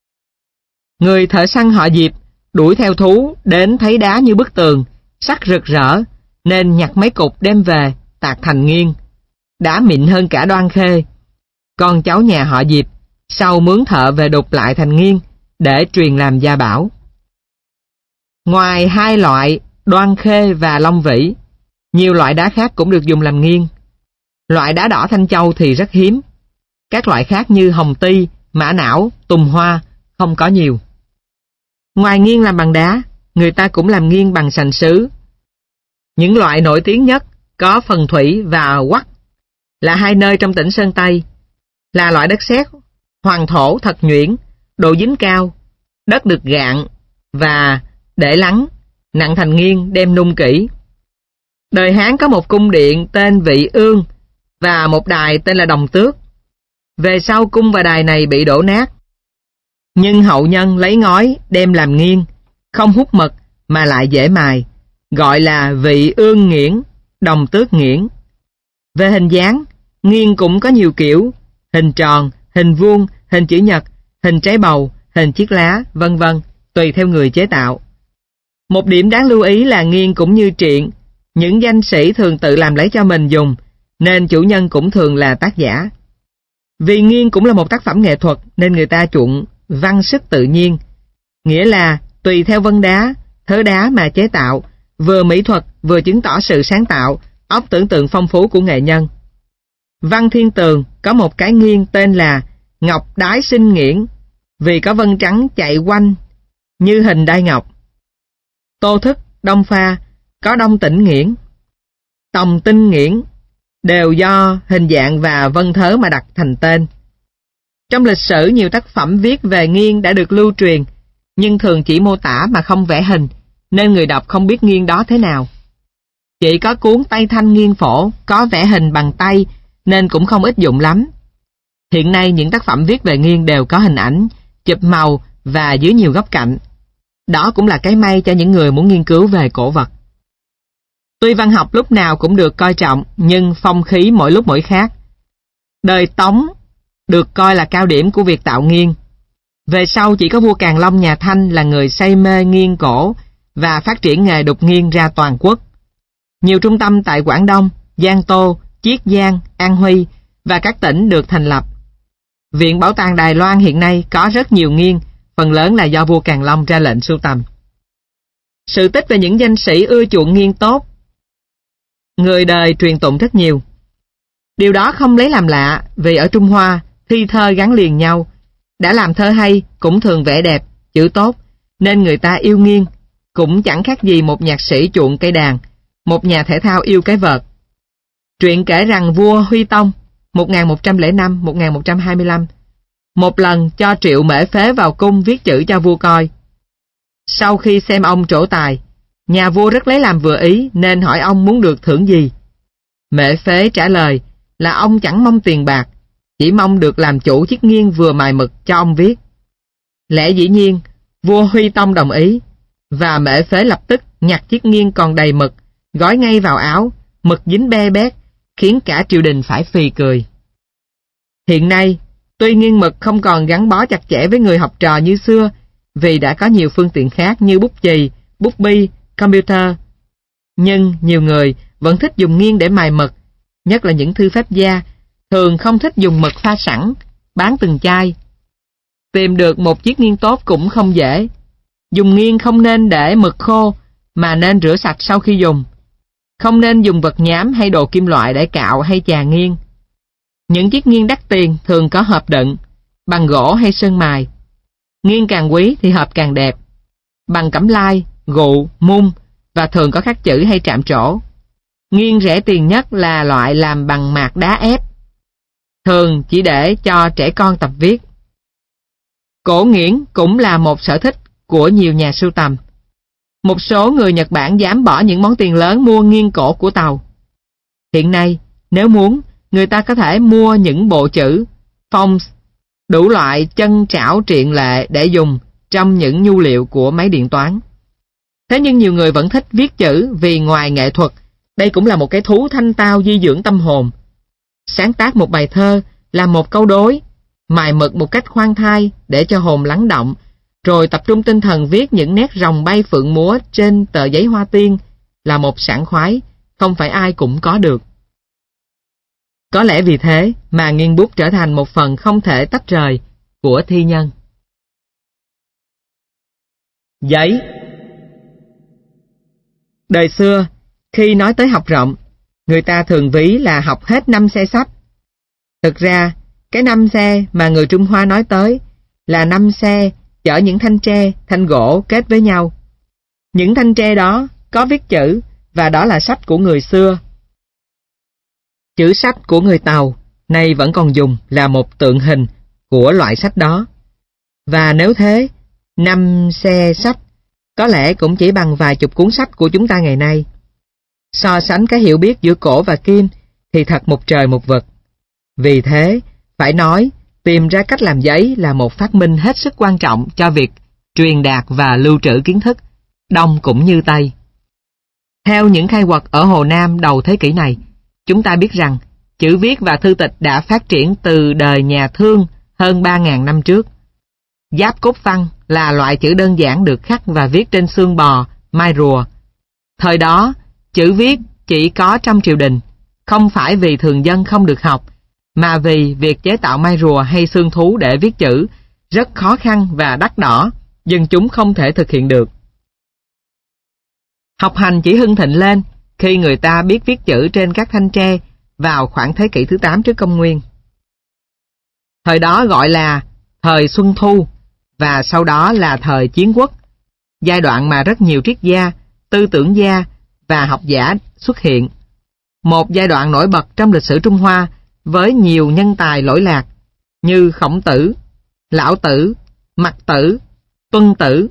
Người thợ săn họ Diệp đuổi theo thú đến thấy đá như bức tường, sắc rực rỡ, nên nhặt mấy cục đem về tạc thành nghiêng. Đá mịn hơn cả Đoan Khê. Con cháu nhà họ Diệp sau mướn thợ về đục lại thành nghiêng để truyền làm gia bảo. Ngoài hai loại Đoan Khê và Long Vĩ, nhiều loại đá khác cũng được dùng làm nghiêng. Loại đá đỏ Thanh Châu thì rất hiếm. Các loại khác như hồng ti, mã não, tùng hoa không có nhiều. Ngoài nghiêng làm bằng đá, người ta cũng làm nghiêng bằng sành sứ. Những loại nổi tiếng nhất có Phần Thủy và Quắc, là hai nơi trong tỉnh Sơn Tây, là loại đất sét, hoàng thổ thật nhuyễn, độ dính cao, đất được gạn và để lắng, nặng thành nghiêng đem nung kỹ. Đời Hán có một cung điện tên Vị Ương và một đài tên là Đồng Tước. Về sau cung và đài này bị đổ nát, nhưng hậu nhân lấy ngói đem làm nghiêng, không hút mực mà lại dễ mài, gọi là Vị Ương nghiễn, Đồng Tước nghiễn. Về hình dáng, nghiêng cũng có nhiều kiểu: hình tròn, hình vuông, hình chữ nhật, hình trái bầu, hình chiếc lá, vân vân, tùy theo người chế tạo. Một điểm đáng lưu ý là nghiên cũng như truyện, những danh sĩ thường tự làm lấy cho mình dùng, nên chủ nhân cũng thường là tác giả. Vì nghiên cũng là một tác phẩm nghệ thuật nên người ta chuộng văn sức tự nhiên, nghĩa là tùy theo vân đá, thớ đá mà chế tạo, vừa mỹ thuật vừa chứng tỏ sự sáng tạo, óc tưởng tượng phong phú của nghệ nhân. Văn Thiên Tường có một cái nghiêng tên là Ngọc Đái Sinh Nghiễn, vì có vân trắng chạy quanh như hình đai ngọc. Tô Thức, Đông Pha có Đông Tĩnh Nghiễn, Tòng Tinh Nghiễn, đều do hình dạng và vân thớ mà đặt thành tên. Trong lịch sử, nhiều tác phẩm viết về nghiêng đã được lưu truyền, nhưng thường chỉ mô tả mà không vẽ hình, nên người đọc không biết nghiêng đó thế nào. Chỉ có cuốn Tây Thanh Nghiêng Phổ có vẽ hình bằng tay, nên cũng không ít dụng lắm. Hiện nay những tác phẩm viết về nghiêng đều có hình ảnh, chụp màu và dưới nhiều góc cạnh. Đó cũng là cái may cho những người muốn nghiên cứu về cổ vật. Tuy văn học lúc nào cũng được coi trọng, nhưng phong khí mỗi lúc mỗi khác. Đời Tống được coi là cao điểm của việc tạo nghiêng. Về sau chỉ có vua Càn Long nhà Thanh là người say mê nghiêng cổ và phát triển nghề đục nghiêng ra toàn quốc. Nhiều trung tâm tại Quảng Đông, Giang Tô, Chiết Giang, An Huy và các tỉnh được thành lập. Viện Bảo tàng Đài Loan hiện nay có rất nhiều nghiêng, phần lớn là do vua Càn Long ra lệnh sưu tầm. Sự tích về những danh sĩ ưa chuộng nghiêng tốt, người đời truyền tụng rất nhiều. Điều đó không lấy làm lạ, vì ở Trung Hoa, thi thơ gắn liền nhau. Đã làm thơ hay, cũng thường vẽ đẹp, chữ tốt, nên người ta yêu nghiêng, cũng chẳng khác gì một nhạc sĩ chuộng cây đàn, một nhà thể thao yêu cái vợt. Truyện kể rằng vua Huy Tông, một nghìn một trăm lẻ năm đến một nghìn một trăm hai mươi lăm, một lần cho Triệu Mễ Phế vào cung viết chữ cho vua coi. Sau khi xem ông trổ tài, nhà vua rất lấy làm vừa ý nên hỏi ông muốn được thưởng gì. Mễ Phế trả lời là ông chẳng mong tiền bạc, chỉ mong được làm chủ chiếc nghiêng vừa mài mực cho ông viết. Lẽ dĩ nhiên, vua Huy Tông đồng ý, và Mễ Phế lập tức nhặt chiếc nghiêng còn đầy mực, gói ngay vào áo, mực dính be bét, khiến cả triều đình phải phì cười. Hiện nay, tuy nghiêng mực không còn gắn bó chặt chẽ với người học trò như xưa, vì đã có nhiều phương tiện khác như bút chì, bút bi, computer. Nhưng nhiều người vẫn thích dùng nghiêng để mài mực, nhất là những thư pháp gia, thường không thích dùng mực pha sẵn, bán từng chai. Tìm được một chiếc nghiêng tốt cũng không dễ. Dùng nghiêng không nên để mực khô, mà nên rửa sạch sau khi dùng. Không nên dùng vật nhám hay đồ kim loại để cạo hay chà nghiêng. Những chiếc nghiêng đắt tiền thường có hộp đựng, bằng gỗ hay sơn mài. Nghiêng càng quý thì hộp càng đẹp, bằng cẩm lai, gụ, mung và thường có khắc chữ hay trạm trổ. Nghiêng rẻ tiền nhất là loại làm bằng mạt đá ép, thường chỉ để cho trẻ con tập viết. Cổ nghiễn cũng là một sở thích của nhiều nhà sưu tầm. Một số người Nhật Bản dám bỏ những món tiền lớn mua nghiêng cổ của tàu. Hiện nay, nếu muốn, người ta có thể mua những bộ chữ, phong, đủ loại chân trảo triện lệ để dùng trong những nhu liệu của máy điện toán. Thế nhưng nhiều người vẫn thích viết chữ vì ngoài nghệ thuật, đây cũng là một cái thú thanh tao di dưỡng tâm hồn. Sáng tác một bài thơ, làm một câu đối, mài mực một cách khoan thai để cho hồn lắng động, rồi tập trung tinh thần viết những nét rồng bay phượng múa trên tờ giấy hoa tiên là một sảng khoái, không phải ai cũng có được. Có lẽ vì thế mà nghiêng bút trở thành một phần không thể tách rời của thi nhân. Giấy. Đời xưa, khi nói tới học rộng, người ta thường ví là học hết năm xe sách. Thực ra, cái năm xe mà người Trung Hoa nói tới là năm xe chở những thanh tre, thanh gỗ kết với nhau. Những thanh tre đó có viết chữ, và đó là sách của người xưa. Chữ sách của người Tàu nay vẫn còn dùng là một tượng hình của loại sách đó. Và nếu thế, năm xe sách có lẽ cũng chỉ bằng vài chục cuốn sách của chúng ta ngày nay. So sánh cái hiểu biết giữa cổ và kim thì thật một trời một vực. Vì thế, phải nói, tìm ra cách làm giấy là một phát minh hết sức quan trọng cho việc truyền đạt và lưu trữ kiến thức, Đông cũng như Tây. Theo những khai quật ở Hồ Nam đầu thế kỷ này, chúng ta biết rằng chữ viết và thư tịch đã phát triển từ đời nhà Thương hơn ba nghìn năm trước. Giáp cốt văn là loại chữ đơn giản được khắc và viết trên xương bò mai rùa. Thời đó, chữ viết chỉ có trong triều đình, không phải vì thường dân không được học, mà vì việc chế tạo mai rùa hay xương thú để viết chữ rất khó khăn và đắt đỏ, dân chúng không thể thực hiện được. Học hành chỉ hưng thịnh lên khi người ta biết viết chữ trên các thanh tre vào khoảng thế kỷ thứ tám trước công nguyên. Thời đó gọi là thời Xuân Thu, và sau đó là thời Chiến Quốc, giai đoạn mà rất nhiều triết gia, tư tưởng gia và học giả xuất hiện. Một giai đoạn nổi bật trong lịch sử Trung Hoa với nhiều nhân tài lỗi lạc như Khổng Tử, Lão Tử, Mặc Tử, Tuân Tử.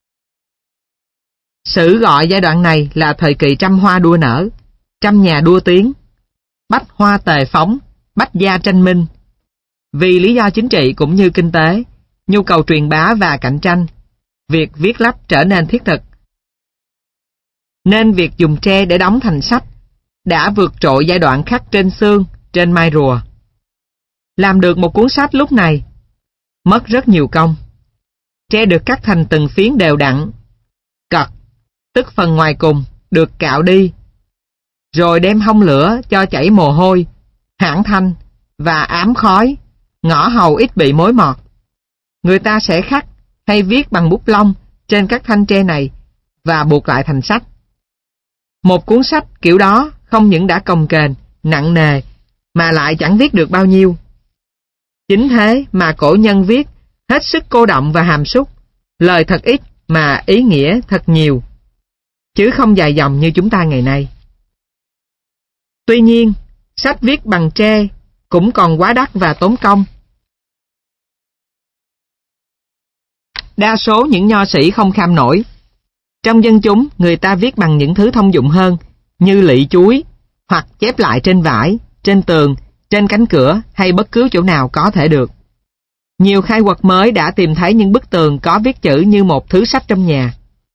Sử gọi giai đoạn này là thời kỳ trăm hoa đua nở, trăm nhà đua tiếng, bách hoa tề phóng, bách gia tranh minh. Vì lý do chính trị cũng như kinh tế, nhu cầu truyền bá và cạnh tranh, việc viết lách trở nên thiết thực. Nên việc dùng tre để đóng thành sách đã vượt trội giai đoạn khắc trên xương, trên mai rùa. Làm được một cuốn sách lúc này mất rất nhiều công. Tre được cắt thành từng phiến đều đặn, cật, tức phần ngoài cùng, được cạo đi, rồi đem hong lửa cho chảy mồ hôi, hãn thanh và ám khói, ngõ hầu ít bị mối mọt. Người ta sẽ khắc hay viết bằng bút lông trên các thanh tre này và buộc lại thành sách. Một cuốn sách kiểu đó không những đã cồng kềnh, nặng nề, mà lại chẳng viết được bao nhiêu. Chính thế mà cổ nhân viết hết sức cô đọng và hàm súc, lời thật ít mà ý nghĩa thật nhiều, chứ không dài dòng như chúng ta ngày nay. Tuy nhiên, sách viết bằng tre cũng còn quá đắt và tốn công. Đa số những nho sĩ không kham nổi. Trong dân chúng, người ta viết bằng những thứ thông dụng hơn, như lỵ chuối, hoặc chép lại trên vải, trên tường, trên cánh cửa hay bất cứ chỗ nào có thể được. Nhiều khai quật mới đã tìm thấy những bức tường có viết chữ như một thứ sách trong nhà.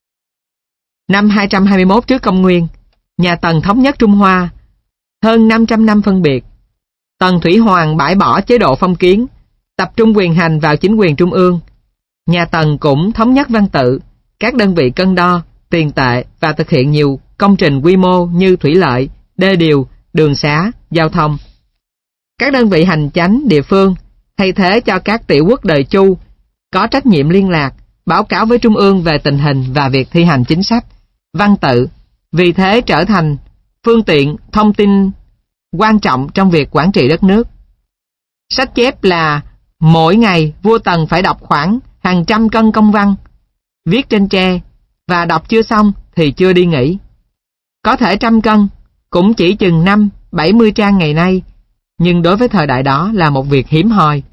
Năm hai trăm hai mươi mốt trước công nguyên, nhà Tần thống nhất Trung Hoa. Hơn năm trăm năm phân biệt, Tần Thủy Hoàng bãi bỏ chế độ phong kiến, tập trung quyền hành vào chính quyền trung ương. Nhà Tần cũng thống nhất văn tự, các đơn vị cân đo, tiền tệ và thực hiện nhiều công trình quy mô như thủy lợi, đê điều, đường xá, giao thông. Các đơn vị hành chánh địa phương thay thế cho các tiểu quốc đời Chu có trách nhiệm liên lạc, báo cáo với trung ương về tình hình và việc thi hành chính sách, văn tự, vì thế trở thành phương tiện thông tin quan trọng trong việc quản trị đất nước. Sách chép là mỗi ngày vua Tần phải đọc khoảng hàng trăm cân công văn, viết trên tre, và đọc chưa xong thì chưa đi nghỉ. Có thể trăm cân, cũng chỉ chừng năm, bảy mươi trang ngày nay, nhưng đối với thời đại đó là một việc hiếm hoi.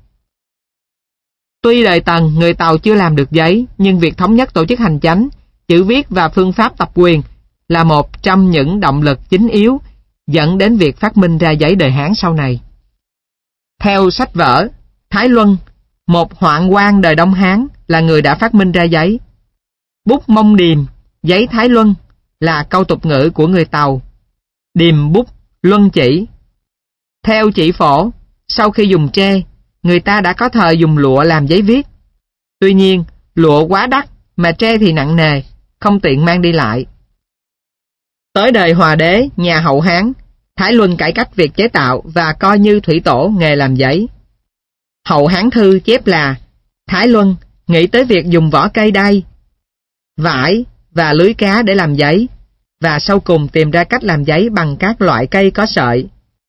Tuy đời Tần, người Tàu chưa làm được giấy, nhưng việc thống nhất tổ chức hành chánh, chữ viết và phương pháp tập quyền là một trong những động lực chính yếu dẫn đến việc phát minh ra giấy đời Hán sau này. Theo sách vở, Thái Luân, một hoạn quan đời Đông Hán, là người đã phát minh ra giấy. Bút mông điềm, giấy Thái Luân là câu tục ngữ của người Tàu. Điềm bút, luân chỉ. Theo chỉ phổ, sau khi dùng tre, người ta đã có thời dùng lụa làm giấy viết. Tuy nhiên, lụa quá đắt, mà tre thì nặng nề, không tiện mang đi lại. Tới đời Hòa Đế, nhà Hậu Hán, Thái Luân cải cách việc chế tạo và coi như thủy tổ nghề làm giấy. Hậu Hán Thư chép là Thái Luân nghĩ tới việc dùng vỏ cây đay, vải và lưới cá để làm giấy, và sau cùng tìm ra cách làm giấy bằng các loại cây có sợi.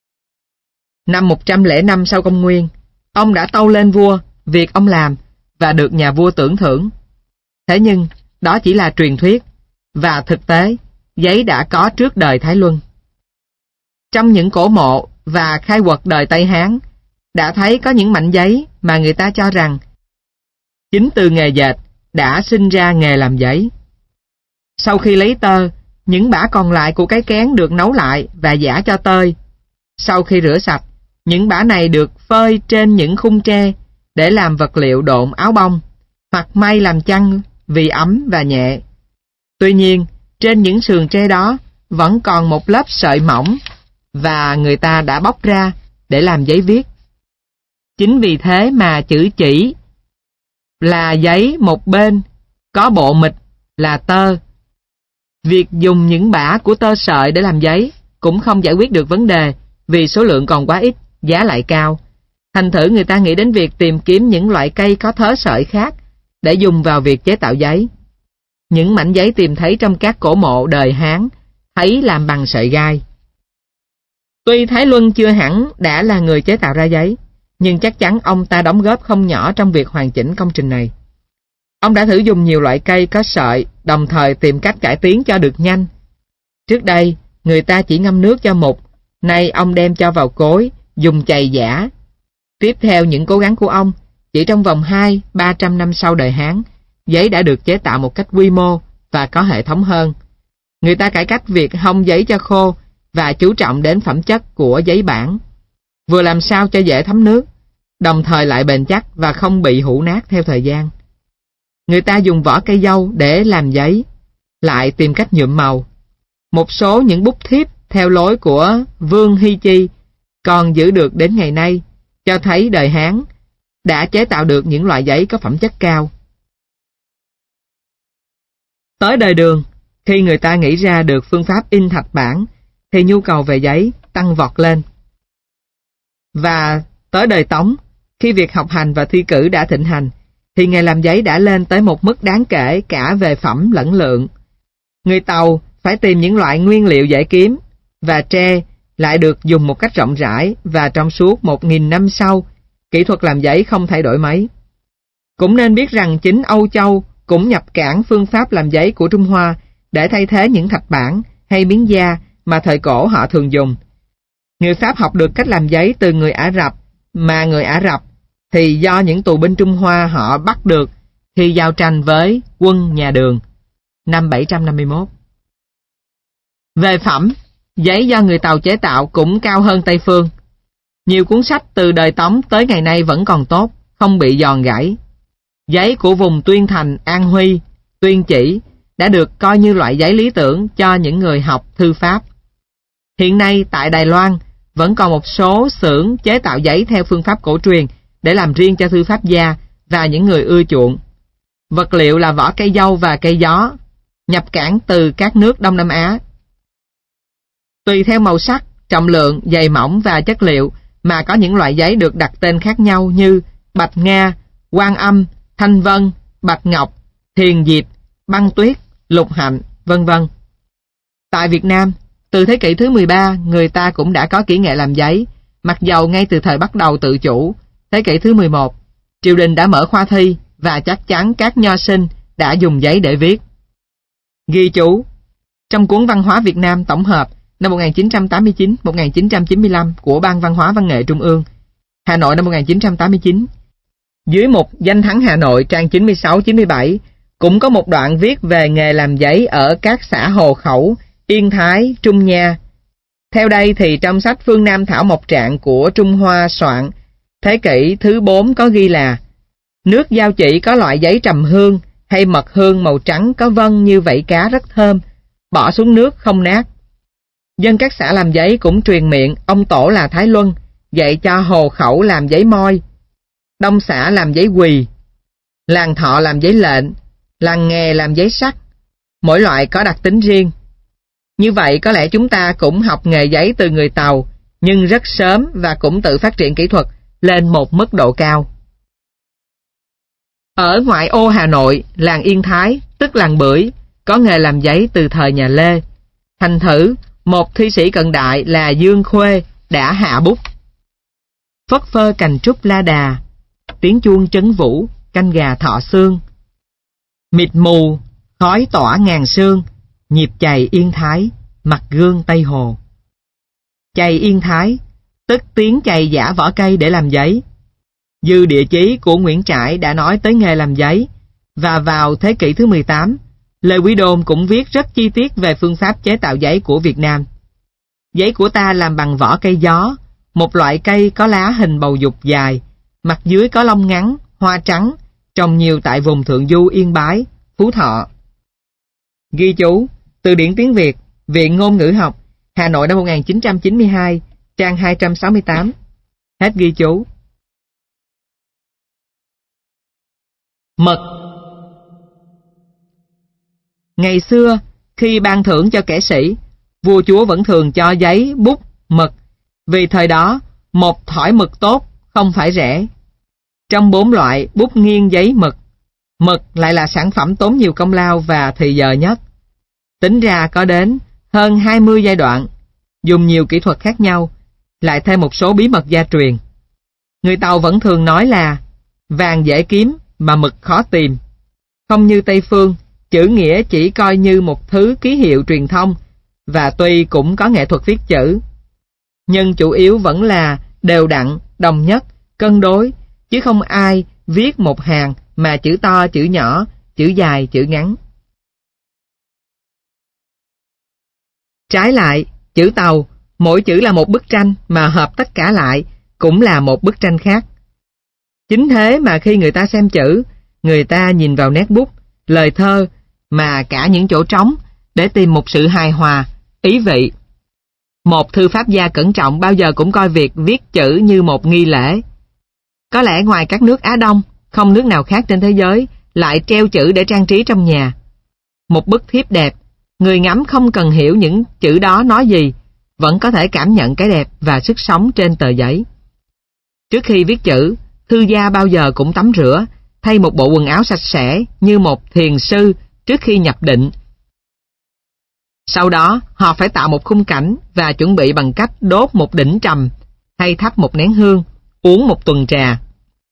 Năm một trăm lẻ năm sau công nguyên, ông đã tâu lên vua việc ông làm và được nhà vua tưởng thưởng. Thế nhưng, đó chỉ là truyền thuyết, và thực tế, giấy đã có trước đời Thái Luân. Trong những cổ mộ và khai quật đời Tây Hán, đã thấy có những mảnh giấy mà người ta cho rằng chính từ nghề dệt đã sinh ra nghề làm giấy. Sau khi lấy tơ, những bã còn lại của cái kén được nấu lại và giã cho tơi. Sau khi rửa sạch, những bã này được phơi trên những khung tre để làm vật liệu độn áo bông, hoặc may làm chăn vì ấm và nhẹ. Tuy nhiên, trên những sườn tre đó vẫn còn một lớp sợi mỏng, và người ta đã bóc ra để làm giấy viết. Chính vì thế mà chữ chỉ là giấy một bên, có bộ mịch là tơ, Việc dùng những bã của tơ sợi để làm giấy cũng không giải quyết được vấn đề vì số lượng còn quá ít, giá lại cao. Thành thử người ta nghĩ đến việc tìm kiếm những loại cây có thớ sợi khác để dùng vào việc chế tạo giấy. Những mảnh giấy tìm thấy trong các cổ mộ đời Hán thấy làm bằng sợi gai. Tuy Thái Luân chưa hẳn đã là người chế tạo ra giấy, nhưng chắc chắn ông ta đóng góp không nhỏ trong việc hoàn chỉnh công trình này. Ông đã thử dùng nhiều loại cây có sợi, đồng thời tìm cách cải tiến cho được nhanh. Trước đây, người ta chỉ ngâm nước cho mục, nay ông đem cho vào cối, dùng chày giã. Tiếp theo những cố gắng của ông, chỉ trong vòng hai ba trăm năm sau đời Hán, giấy đã được chế tạo một cách quy mô và có hệ thống hơn. Người ta cải cách việc hong giấy cho khô và chú trọng đến phẩm chất của giấy bản, vừa làm sao cho dễ thấm nước, đồng thời lại bền chắc và không bị hũ nát theo thời gian. Người ta dùng vỏ cây dâu để làm giấy, lại tìm cách nhuộm màu. Một số những bút thiếp theo lối của Vương Hy Chi còn giữ được đến ngày nay, cho thấy đời Hán đã chế tạo được những loại giấy có phẩm chất cao. Tới đời Đường, khi người ta nghĩ ra được phương pháp in thạch bản, thì nhu cầu về giấy tăng vọt lên. Và tới đời Tống, khi việc học hành và thi cử đã thịnh hành, thì nghề làm giấy đã lên tới một mức đáng kể cả về phẩm lẫn lượng. Người Tàu phải tìm những loại nguyên liệu dễ kiếm, và tre lại được dùng một cách rộng rãi, và trong suốt một nghìn năm sau, kỹ thuật làm giấy không thay đổi mấy. Cũng nên biết rằng chính Âu Châu cũng nhập cảng phương pháp làm giấy của Trung Hoa để thay thế những thạch bản hay miếng da mà thời cổ họ thường dùng. Người Pháp học được cách làm giấy từ người Ả Rập, mà người Ả Rập thì do những tù binh Trung Hoa họ bắt được khi giao tranh với quân nhà Đường năm bảy trăm năm mươi mốt. Về phẩm, giấy do người Tàu chế tạo cũng cao hơn Tây Phương. Nhiều cuốn sách từ đời Tống tới ngày nay vẫn còn tốt, không bị giòn gãy. Giấy của vùng Tuyên Thành, An Huy, Tuyên Chỉ đã được coi như loại giấy lý tưởng cho những người học thư pháp. Hiện nay tại Đài Loan vẫn còn một số xưởng chế tạo giấy theo phương pháp cổ truyền để làm riêng cho thư pháp gia và những người ưa chuộng. Vật liệu là vỏ cây dâu và cây gió, nhập cảng từ các nước Đông Nam Á. Tùy theo màu sắc, trọng lượng, dày mỏng và chất liệu mà có những loại giấy được đặt tên khác nhau như bạch nga, quan âm, thanh vân, bạch ngọc, thiền diệp, băng tuyết, lục hạnh, vân vân. Tại Việt Nam, từ thế kỷ thứ mười ba, người ta cũng đã có kỹ nghệ làm giấy, mặc dầu ngay từ thời bắt đầu tự chủ, thế kỷ thứ mười một, triều đình đã mở khoa thi và chắc chắn các nho sinh đã dùng giấy để viết. Ghi chú trong cuốn Văn hóa Việt Nam tổng hợp năm một nghìn chín trăm tám mươi chín đến một nghìn chín trăm chín mươi lăm của Ban Văn hóa Văn nghệ Trung ương, Hà Nội năm một nghìn chín trăm tám mươi chín, dưới mục Danh thắng Hà Nội trang chín mươi sáu chín mươi bảy, cũng có một đoạn viết về nghề làm giấy ở các xã Hồ Khẩu, Yên Thái, Trung Nha. Theo đây thì trong sách Phương Nam Thảo Mộc Trạng của Trung Hoa soạn, thế kỷ thứ bốn có ghi là: nước Giao Chỉ có loại giấy trầm hương hay mật hương màu trắng có vân như vảy cá rất thơm, bỏ xuống nước không nát. Dân các xã làm giấy cũng truyền miệng ông tổ là Thái Luân, dạy cho Hồ Khẩu làm giấy moi, Đông xã làm giấy quỳ, làng Thọ làm giấy lệnh, làng Nghè làm giấy sắt, mỗi loại có đặc tính riêng. Như vậy có lẽ chúng ta cũng học nghề giấy từ người Tàu, nhưng rất sớm và cũng tự phát triển kỹ thuật lên một mức độ cao. Ở ngoại ô Hà Nội, làng Yên Thái, tức làng Bưởi, có nghề làm giấy từ thời nhà Lê. Thành thử, một thi sĩ cận đại là Dương Khuê đã hạ bút: phất phơ cành trúc la đà, tiếng chuông trấn vũ, canh gà thọ xương. Mịt mù, khói tỏa ngàn sương, nhịp chày Yên Thái, mặt gương Tây Hồ. Chày Yên Thái, tức tiếng chày giả vỏ cây để làm giấy. Dư địa chí của Nguyễn Trãi đã nói tới nghề làm giấy, và vào thế kỷ thứ mười tám, Lê Quý Đôn cũng viết rất chi tiết về phương pháp chế tạo giấy của Việt Nam. Giấy của ta làm bằng vỏ cây gió, một loại cây có lá hình bầu dục dài, mặt dưới có lông ngắn, hoa trắng, trồng nhiều tại vùng Thượng Du, Yên Bái, Phú Thọ. Ghi chú, từ điển tiếng Việt, Viện Ngôn ngữ học, Hà Nội năm một nghìn chín trăm chín mươi hai, trang hai trăm sáu mươi tám. Hết ghi chú. Mật. Ngày xưa, khi ban thưởng cho kẻ sĩ, vua chúa vẫn thường cho giấy, bút, mực, vì thời đó một thỏi mực tốt không phải rẻ. Trong bốn loại bút nghiêng, giấy, mực, mực lại là sản phẩm tốn nhiều công lao và thì giờ nhất. Tính ra có đến hơn hai mươi giai đoạn, dùng nhiều kỹ thuật khác nhau, lại thêm một số bí mật gia truyền. Người Tàu vẫn thường nói là vàng dễ kiếm mà mực khó tìm. Không như Tây Phương, chữ nghĩa chỉ coi như một thứ ký hiệu truyền thông, và tuy cũng có nghệ thuật viết chữ, nhưng chủ yếu vẫn là đều đặn, đồng nhất, cân đối, chứ không ai viết một hàng mà chữ to, chữ nhỏ, chữ dài, chữ ngắn. Trái lại, chữ Tàu, mỗi chữ là một bức tranh mà hợp tất cả lại cũng là một bức tranh khác. Chính thế mà khi người ta xem chữ, người ta nhìn vào nét bút, lời thơ, mà cả những chỗ trống để tìm một sự hài hòa, ý vị. Một thư pháp gia cẩn trọng bao giờ cũng coi việc viết chữ như một nghi lễ. Có lẽ ngoài các nước Á Đông, không nước nào khác trên thế giới lại treo chữ để trang trí trong nhà. Một bức thiếp đẹp, người ngắm không cần hiểu những chữ đó nói gì, vẫn có thể cảm nhận cái đẹp và sức sống trên tờ giấy. Trước khi viết chữ, thư gia bao giờ cũng tắm rửa, thay một bộ quần áo sạch sẽ như một thiền sư trước khi nhập định. Sau đó, họ phải tạo một khung cảnh và chuẩn bị bằng cách đốt một đỉnh trầm, hay thắp một nén hương, uống một tuần trà.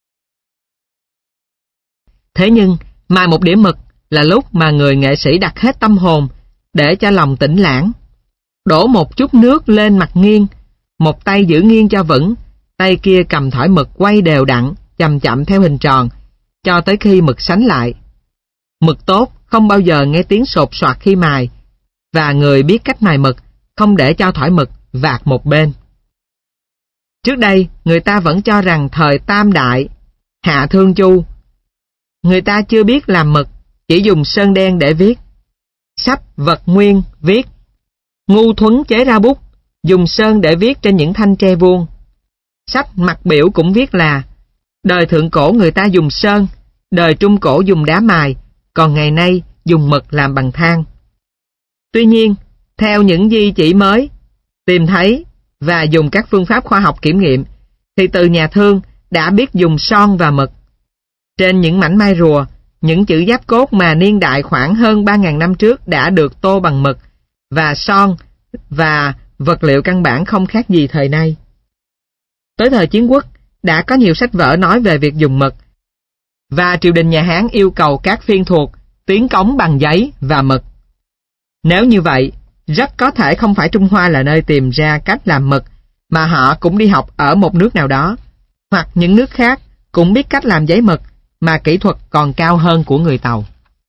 Thế nhưng, mài một đĩa mực là lúc mà người nghệ sĩ đặt hết tâm hồn để cho lòng tĩnh lãng. Đổ một chút nước lên mặt nghiêng, một tay giữ nghiêng cho vững, tay kia cầm thỏi mực quay đều đặn, chậm chậm theo hình tròn, cho tới khi mực sánh lại. Mực tốt không bao giờ nghe tiếng sột soạt khi mài, và người biết cách mài mực không để cho thỏi mực vạt một bên. Trước đây, người ta vẫn cho rằng thời Tam Đại, Hạ Thương Chu, người ta chưa biết làm mực, chỉ dùng sơn đen để viết. Sách vật nguyên viết. Ngu Thuấn chế ra bút, dùng sơn để viết trên những thanh tre vuông. Sách mặt biểu cũng viết là đời thượng cổ người ta dùng sơn, đời trung cổ dùng đá mài, còn ngày nay dùng mực làm bằng than. Tuy nhiên, theo những di chỉ mới tìm thấy và dùng các phương pháp khoa học kiểm nghiệm, thì từ nhà thương đã biết dùng son và mực. Trên những mảnh mai rùa, những chữ giáp cốt mà niên đại khoảng hơn ba nghìn năm trước đã được tô bằng mực và son, và vật liệu căn bản không khác gì thời nay. Tới thời Chiến Quốc, đã có nhiều sách vở nói về việc dùng mực, và triều đình nhà Hán yêu cầu các phiên thuộc tiến cống bằng giấy và mực. Nếu như vậy, rất có thể không phải Trung Hoa là nơi tìm ra cách làm mực, mà họ cũng đi học ở một nước nào đó, hoặc những nước khác cũng biết cách làm giấy mực, mà kỹ thuật còn cao hơn của người Tàu.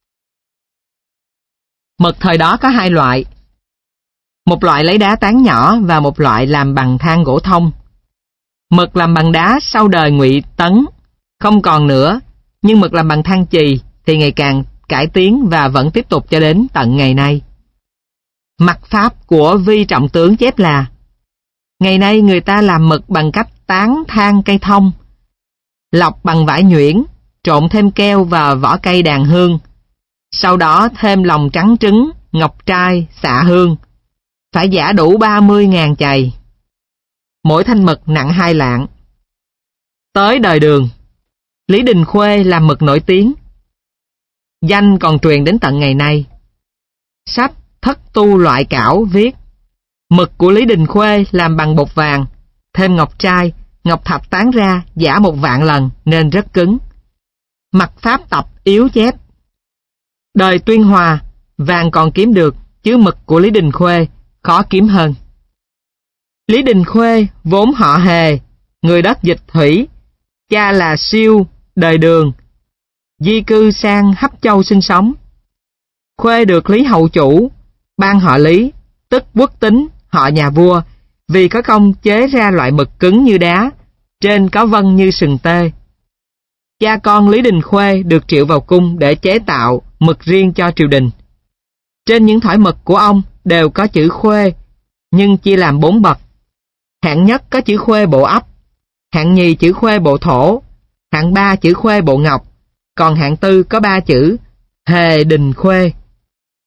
Mực thời đó có hai loại. Một loại lấy đá tán nhỏ và một loại làm bằng than gỗ thông. Mực làm bằng đá sau đời Ngụy Tấn không còn nữa, nhưng mực làm bằng than chì thì ngày càng cải tiến và vẫn tiếp tục cho đến tận ngày nay. Mặt pháp của Vi Trọng Tướng chép là: ngày nay người ta làm mực bằng cách tán than cây thông, lọc bằng vải nhuyễn, trộn thêm keo và vỏ cây đàn hương, sau đó thêm lòng trắng trứng, ngọc trai, xạ hương. Phải giã đủ ba mươi nghìn chày. Mỗi thanh mực nặng hai lạng. Tới đời Đường, Lý Đình Khuê làm mực nổi tiếng, danh còn truyền đến tận ngày nay. Sách Thất Tu Loại Cảo viết: mực của Lý Đình Khuê làm bằng bột vàng, thêm ngọc trai, ngọc thạch tán ra giã một vạn lần nên rất cứng. Mặt pháp tập yếu chép: đời Tuyên Hòa, vàng còn kiếm được, chứ mực của Lý Đình Khuê khó kiếm hơn. Lý Đình Khuê vốn họ Hề, người đất Dịch Thủy, cha là Siêu, đời Đường, di cư sang Hấp Châu sinh sống. Khuê được Lý Hậu Chủ ban họ Lý, tức Quốc Tính, họ nhà vua, vì có công chế ra loại mực cứng như đá, trên có vân như sừng tê. Cha con Lý Đình Khuê được triệu vào cung để chế tạo mực riêng cho triều đình. Trên những thỏi mực của ông đều có chữ Khuê, nhưng chia làm bốn bậc. Hạng nhất có chữ Khuê bộ ấp, hạng nhì chữ Khuê bộ thổ, hạng ba chữ Khuê bộ ngọc, còn hạng tư có ba chữ Hề Đình Khuê.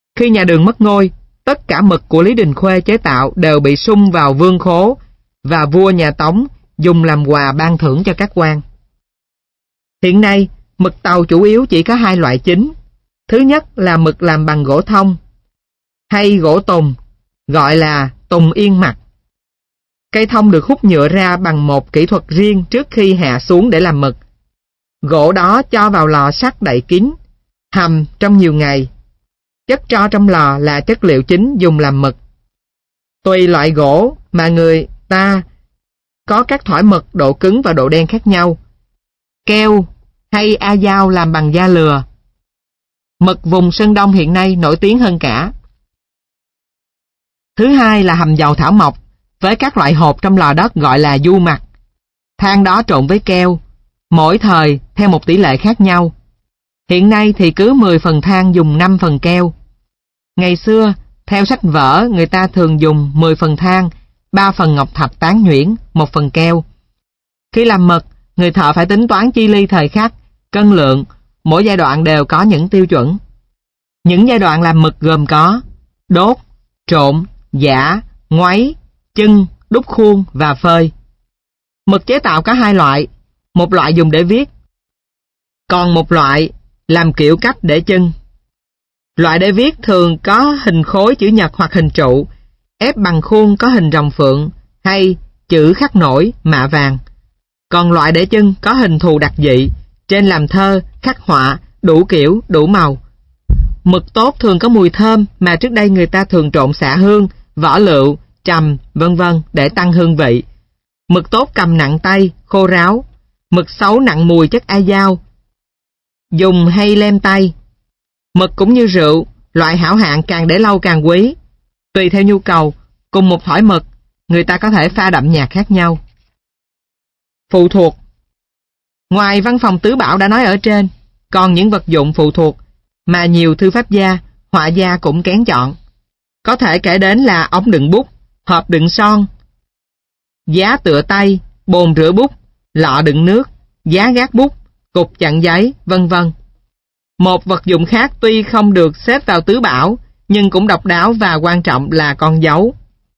Khi nhà Đường mất ngôi, tất cả mực của Lý Đình Khuê chế tạo đều bị sung vào vương khố và vua nhà Tống dùng làm quà ban thưởng cho các quan. Hiện nay, mực tàu chủ yếu chỉ có hai loại chính. Thứ nhất là mực làm bằng gỗ thông hay gỗ tùng, gọi là tùng yên mặt. Cây thông được hút nhựa ra bằng một kỹ thuật riêng trước khi hạ xuống để làm mực. Gỗ đó cho vào lò sắt đậy kín, hầm trong nhiều ngày. Chất tro trong lò là chất liệu chính dùng làm mực. Tùy loại gỗ mà người ta có các thỏi mực độ cứng và độ đen khác nhau. Keo hay a dao làm bằng da lừa. Mực vùng Sơn Đông hiện nay nổi tiếng hơn cả. Thứ hai là hầm dầu thảo mộc với các loại hột trong lò đất gọi là du mặt. Than đó trộn với keo, mỗi thời theo một tỷ lệ khác nhau. Hiện nay thì cứ mười phần than dùng năm phần keo. Ngày xưa, theo sách vở, người ta thường dùng mười phần than, ba phần ngọc thạch tán nhuyễn, một phần keo. Khi làm mực, người thợ phải tính toán chi ly thời khắc, cân lượng, mỗi giai đoạn đều có những tiêu chuẩn. Những giai đoạn làm mực gồm có đốt, trộn, giã, ngoáy, chưng, đúc khuôn và phơi. Mực chế tạo có hai loại, một loại dùng để viết, còn một loại làm kiểu cách để chưng. Loại để viết thường có hình khối chữ nhật hoặc hình trụ, ép bằng khuôn có hình rồng phượng hay chữ khắc nổi, mạ vàng. Còn loại để chưng có hình thù đặc dị, trên làm thơ, khắc họa, đủ kiểu, đủ màu. Mực tốt thường có mùi thơm mà trước đây người ta thường trộn xạ hương, vỏ lựu, trầm, vân vân để tăng hương vị. Mực tốt cầm nặng tay, khô ráo. Mực xấu nặng mùi chất a dao, dùng hay lem tay. Mực cũng như rượu, loại hảo hạng càng để lâu càng quý. Tùy theo nhu cầu, cùng một thỏi mực, người ta có thể pha đậm nhạt khác nhau. Phụ thuộc. Ngoài văn phòng tứ bảo đã nói ở trên, còn những vật dụng phụ thuộc mà nhiều thư pháp gia, họa gia cũng kén chọn. Có thể kể đến là ống đựng bút, hộp đựng son, giá tựa tay, bồn rửa bút, lọ đựng nước, giá gác bút, cục chặn giấy, vân vân. Một vật dụng khác tuy không được xếp vào tứ bảo, nhưng cũng độc đáo và quan trọng là con dấu.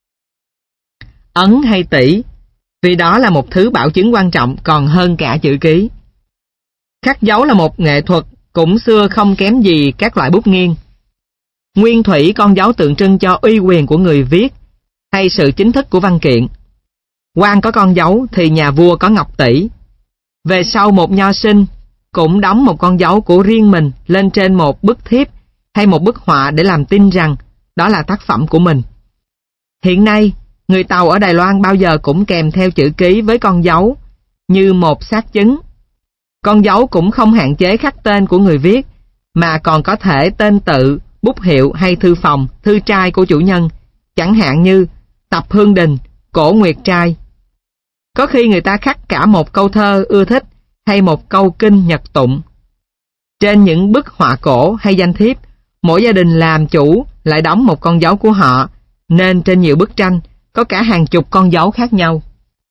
Ấn hay tỷ, vì đó là một thứ bảo chứng quan trọng còn hơn cả chữ ký. Khắc dấu là một nghệ thuật cũng xưa không kém gì các loại bút nghiêng. Nguyên thủy con dấu tượng trưng cho uy quyền của người viết hay sự chính thức của văn kiện. Quan có con dấu thì nhà vua có ngọc tỷ. Về sau một nho sinh cũng đóng một con dấu của riêng mình lên trên một bức thiếp hay một bức họa để làm tin rằng đó là tác phẩm của mình. Hiện nay, người Tàu ở Đài Loan bao giờ cũng kèm theo chữ ký với con dấu như một xác chứng. Con dấu cũng không hạn chế khắc tên của người viết, mà còn có thể tên tự, bút hiệu hay thư phòng, thư trai của chủ nhân, chẳng hạn như Tập Hương Đình, Cổ Nguyệt Trai. Có khi người ta khắc cả một câu thơ ưa thích hay một câu kinh nhật tụng. Trên những bức họa cổ hay danh thiếp, mỗi gia đình làm chủ lại đóng một con dấu của họ, nên trên nhiều bức tranh có cả hàng chục con dấu khác nhau.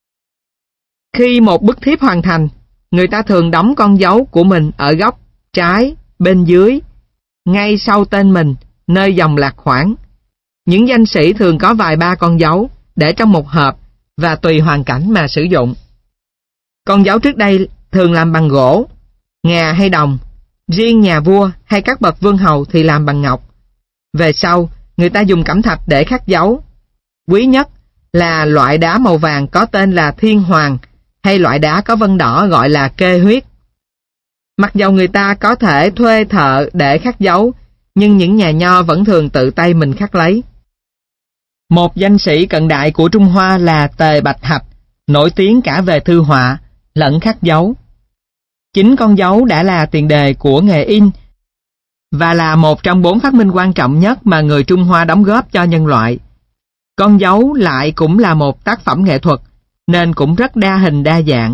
Khi một bức thiếp hoàn thành, người ta thường đóng con dấu của mình ở góc trái, bên dưới, ngay sau tên mình, nơi dòng lạc khoảng. Những danh sĩ thường có vài ba con dấu để trong một hộp và tùy hoàn cảnh mà sử dụng. Con dấu trước đây thường làm bằng gỗ, ngà hay đồng, riêng nhà vua hay các bậc vương hầu thì làm bằng ngọc. Về sau, người ta dùng cẩm thạch để khắc dấu. Quý nhất là loại đá màu vàng có tên là thiên hoàng, hay loại đá có vân đỏ gọi là kê huyết. Mặc dầu người ta có thể thuê thợ để khắc dấu, nhưng những nhà nho vẫn thường tự tay mình khắc lấy. Một danh sĩ cận đại của Trung Hoa là Tề Bạch Hạch, nổi tiếng cả về thư họa lẫn khắc dấu. Chính con dấu đã là tiền đề của nghề in và là một trong bốn phát minh quan trọng nhất mà người Trung Hoa đóng góp cho nhân loại. Con dấu lại cũng là một tác phẩm nghệ thuật, nên cũng rất đa hình đa dạng.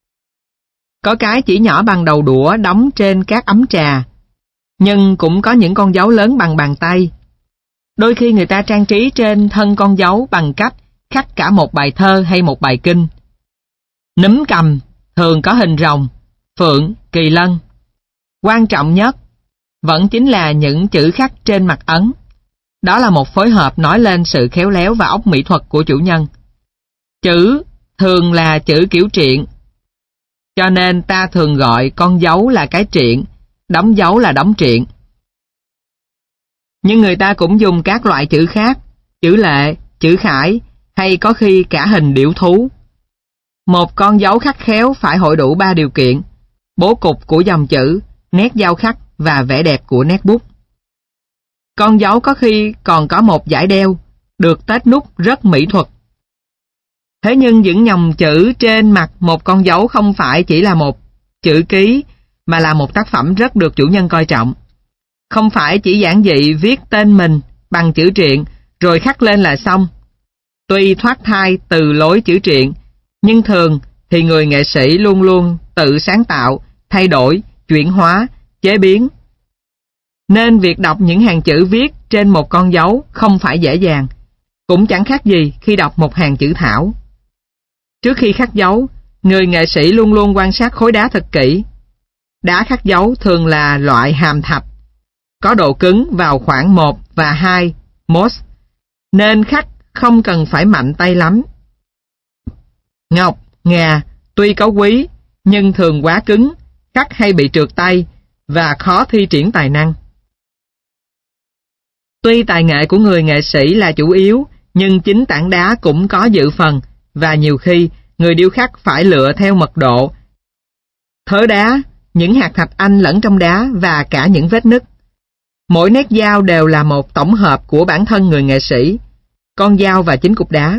Có cái chỉ nhỏ bằng đầu đũa đóng trên các ấm trà, nhưng cũng có những con dấu lớn bằng bàn tay. Đôi khi người ta trang trí trên thân con dấu bằng cách khắc cả một bài thơ hay một bài kinh. Núm cầm thường có hình rồng, phượng, kỳ lân. Quan trọng nhất vẫn chính là những chữ khắc trên mặt ấn. Đó là một phối hợp nói lên sự khéo léo và óc mỹ thuật của chủ nhân. Chữ thường là chữ kiểu triện, cho nên ta thường gọi con dấu là cái triện, đóng dấu là đóng triện. Nhưng người ta cũng dùng các loại chữ khác, chữ lệ, chữ khải, hay có khi cả hình điểu thú. Một con dấu khắc khéo phải hội đủ ba điều kiện: bố cục của dòng chữ, nét dao khắc và vẻ đẹp của nét bút. Con dấu có khi còn có một dải đeo, được tết nút rất mỹ thuật. Thế nhưng những dòng chữ trên mặt một con dấu không phải chỉ là một chữ ký, mà là một tác phẩm rất được chủ nhân coi trọng. Không phải chỉ giản dị viết tên mình bằng chữ triện rồi khắc lên là xong. Tuy thoát thai từ lối chữ triện, nhưng thường thì người nghệ sĩ luôn luôn tự sáng tạo, thay đổi, chuyển hóa, chế biến. Nên việc đọc những hàng chữ viết trên một con dấu không phải dễ dàng, cũng chẳng khác gì khi đọc một hàng chữ thảo. Trước khi khắc dấu, người nghệ sĩ luôn luôn quan sát khối đá thật kỹ. Đá khắc dấu thường là loại hàm thạch, có độ cứng vào khoảng một và hai mos, nên khắc không cần phải mạnh tay lắm. Ngọc, ngà tuy có quý, nhưng thường quá cứng, khắc hay bị trượt tay và khó thi triển tài năng. Tuy tài nghệ của người nghệ sĩ là chủ yếu, nhưng chính tảng đá cũng có dự phần, và nhiều khi người điêu khắc phải lựa theo mật độ, thớ đá, những hạt thạch anh lẫn trong đá và cả những vết nứt. Mỗi nét dao đều là một tổng hợp của bản thân người nghệ sĩ, con dao và chính cục đá.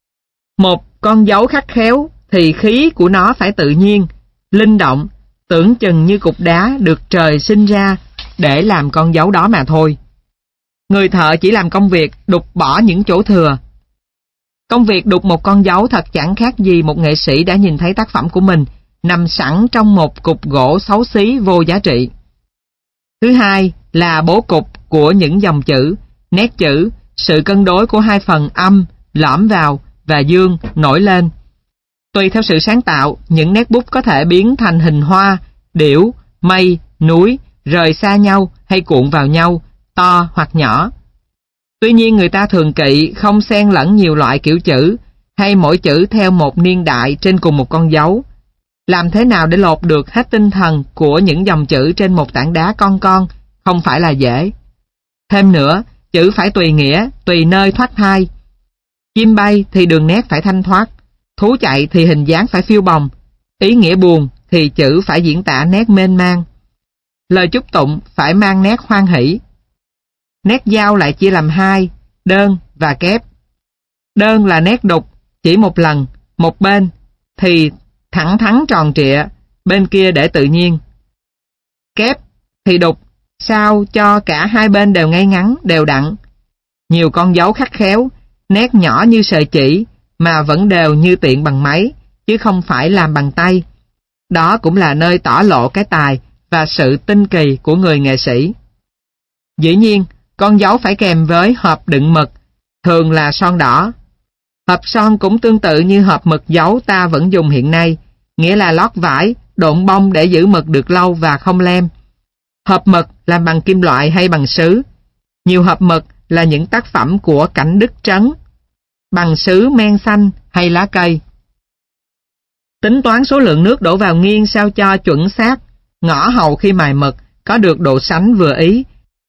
Một con dấu khắc khéo thì khí của nó phải tự nhiên, linh động, tưởng chừng như cục đá được trời sinh ra để làm con dấu đó mà thôi. Người thợ chỉ làm công việc đục bỏ những chỗ thừa. Công việc đục một con dấu thật chẳng khác gì một nghệ sĩ đã nhìn thấy tác phẩm của mình nằm sẵn trong một cục gỗ xấu xí vô giá trị. Thứ hai là bố cục của những dòng chữ, nét chữ, sự cân đối của hai phần âm, lõm vào và dương nổi lên. Tùy theo sự sáng tạo, những nét bút có thể biến thành hình hoa, điểu, mây, núi, rời xa nhau hay cuộn vào nhau, to hoặc nhỏ. Tuy nhiên người ta thường kỵ không xen lẫn nhiều loại kiểu chữ, hay mỗi chữ theo một niên đại trên cùng một con dấu. Làm thế nào để lột được hết tinh thần của những dòng chữ trên một tảng đá con con không phải là dễ. Thêm nữa, chữ phải tùy nghĩa, tùy nơi thoát thai. Chim bay thì đường nét phải thanh thoát, thú chạy thì hình dáng phải phiêu bồng, ý nghĩa buồn thì chữ phải diễn tả nét mênh mang. Lời chúc tụng phải mang nét hoan hỷ. Nét dao lại chia làm hai, đơn và kép. Đơn là nét đục, chỉ một lần, một bên, thì thẳng thắn tròn trịa, bên kia để tự nhiên. Kép thì đục, sao cho cả hai bên đều ngay ngắn, đều đặn. Nhiều con dấu khắc khéo, nét nhỏ như sợi chỉ, mà vẫn đều như tiện bằng máy, chứ không phải làm bằng tay. Đó cũng là nơi tỏ lộ cái tài và sự tinh kỳ của người nghệ sĩ. Dĩ nhiên, con dấu phải kèm với hộp đựng mực, thường là son đỏ. Hộp son cũng tương tự như hộp mực dấu ta vẫn dùng hiện nay, nghĩa là lót vải, độn bông để giữ mực được lâu và không lem. Hộp mực làm bằng kim loại hay bằng sứ. Nhiều hộp mực là những tác phẩm của Cảnh Đức Trấn, bằng sứ men xanh hay lá cây. Tính toán số lượng nước đổ vào nghiêng sao cho chuẩn xác, ngõ hầu khi mài mực có được độ sánh vừa ý,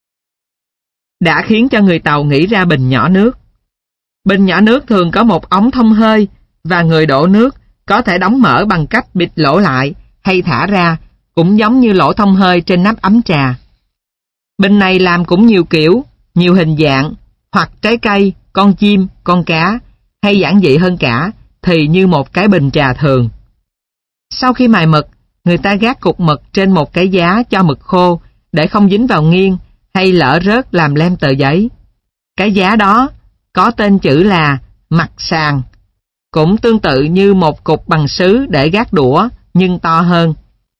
đã khiến cho người Tàu nghĩ ra bình nhỏ nước. Bình nhỏ nước thường có một ống thông hơi, và người đổ nước có thể đóng mở bằng cách bịt lỗ lại hay thả ra, cũng giống như lỗ thông hơi trên nắp ấm trà. Bình này làm cũng nhiều kiểu, nhiều hình dạng, hoặc trái cây, con chim, con cá, hay giản dị hơn cả thì như một cái bình trà thường. Sau khi mài mực, người ta gác cục mực trên một cái giá cho mực khô để không dính vào nghiêng hay lỡ rớt làm lem tờ giấy. Cái giá đó có tên chữ là mặt sàn, cũng tương tự như một cục bằng sứ để gác đũa nhưng to hơn.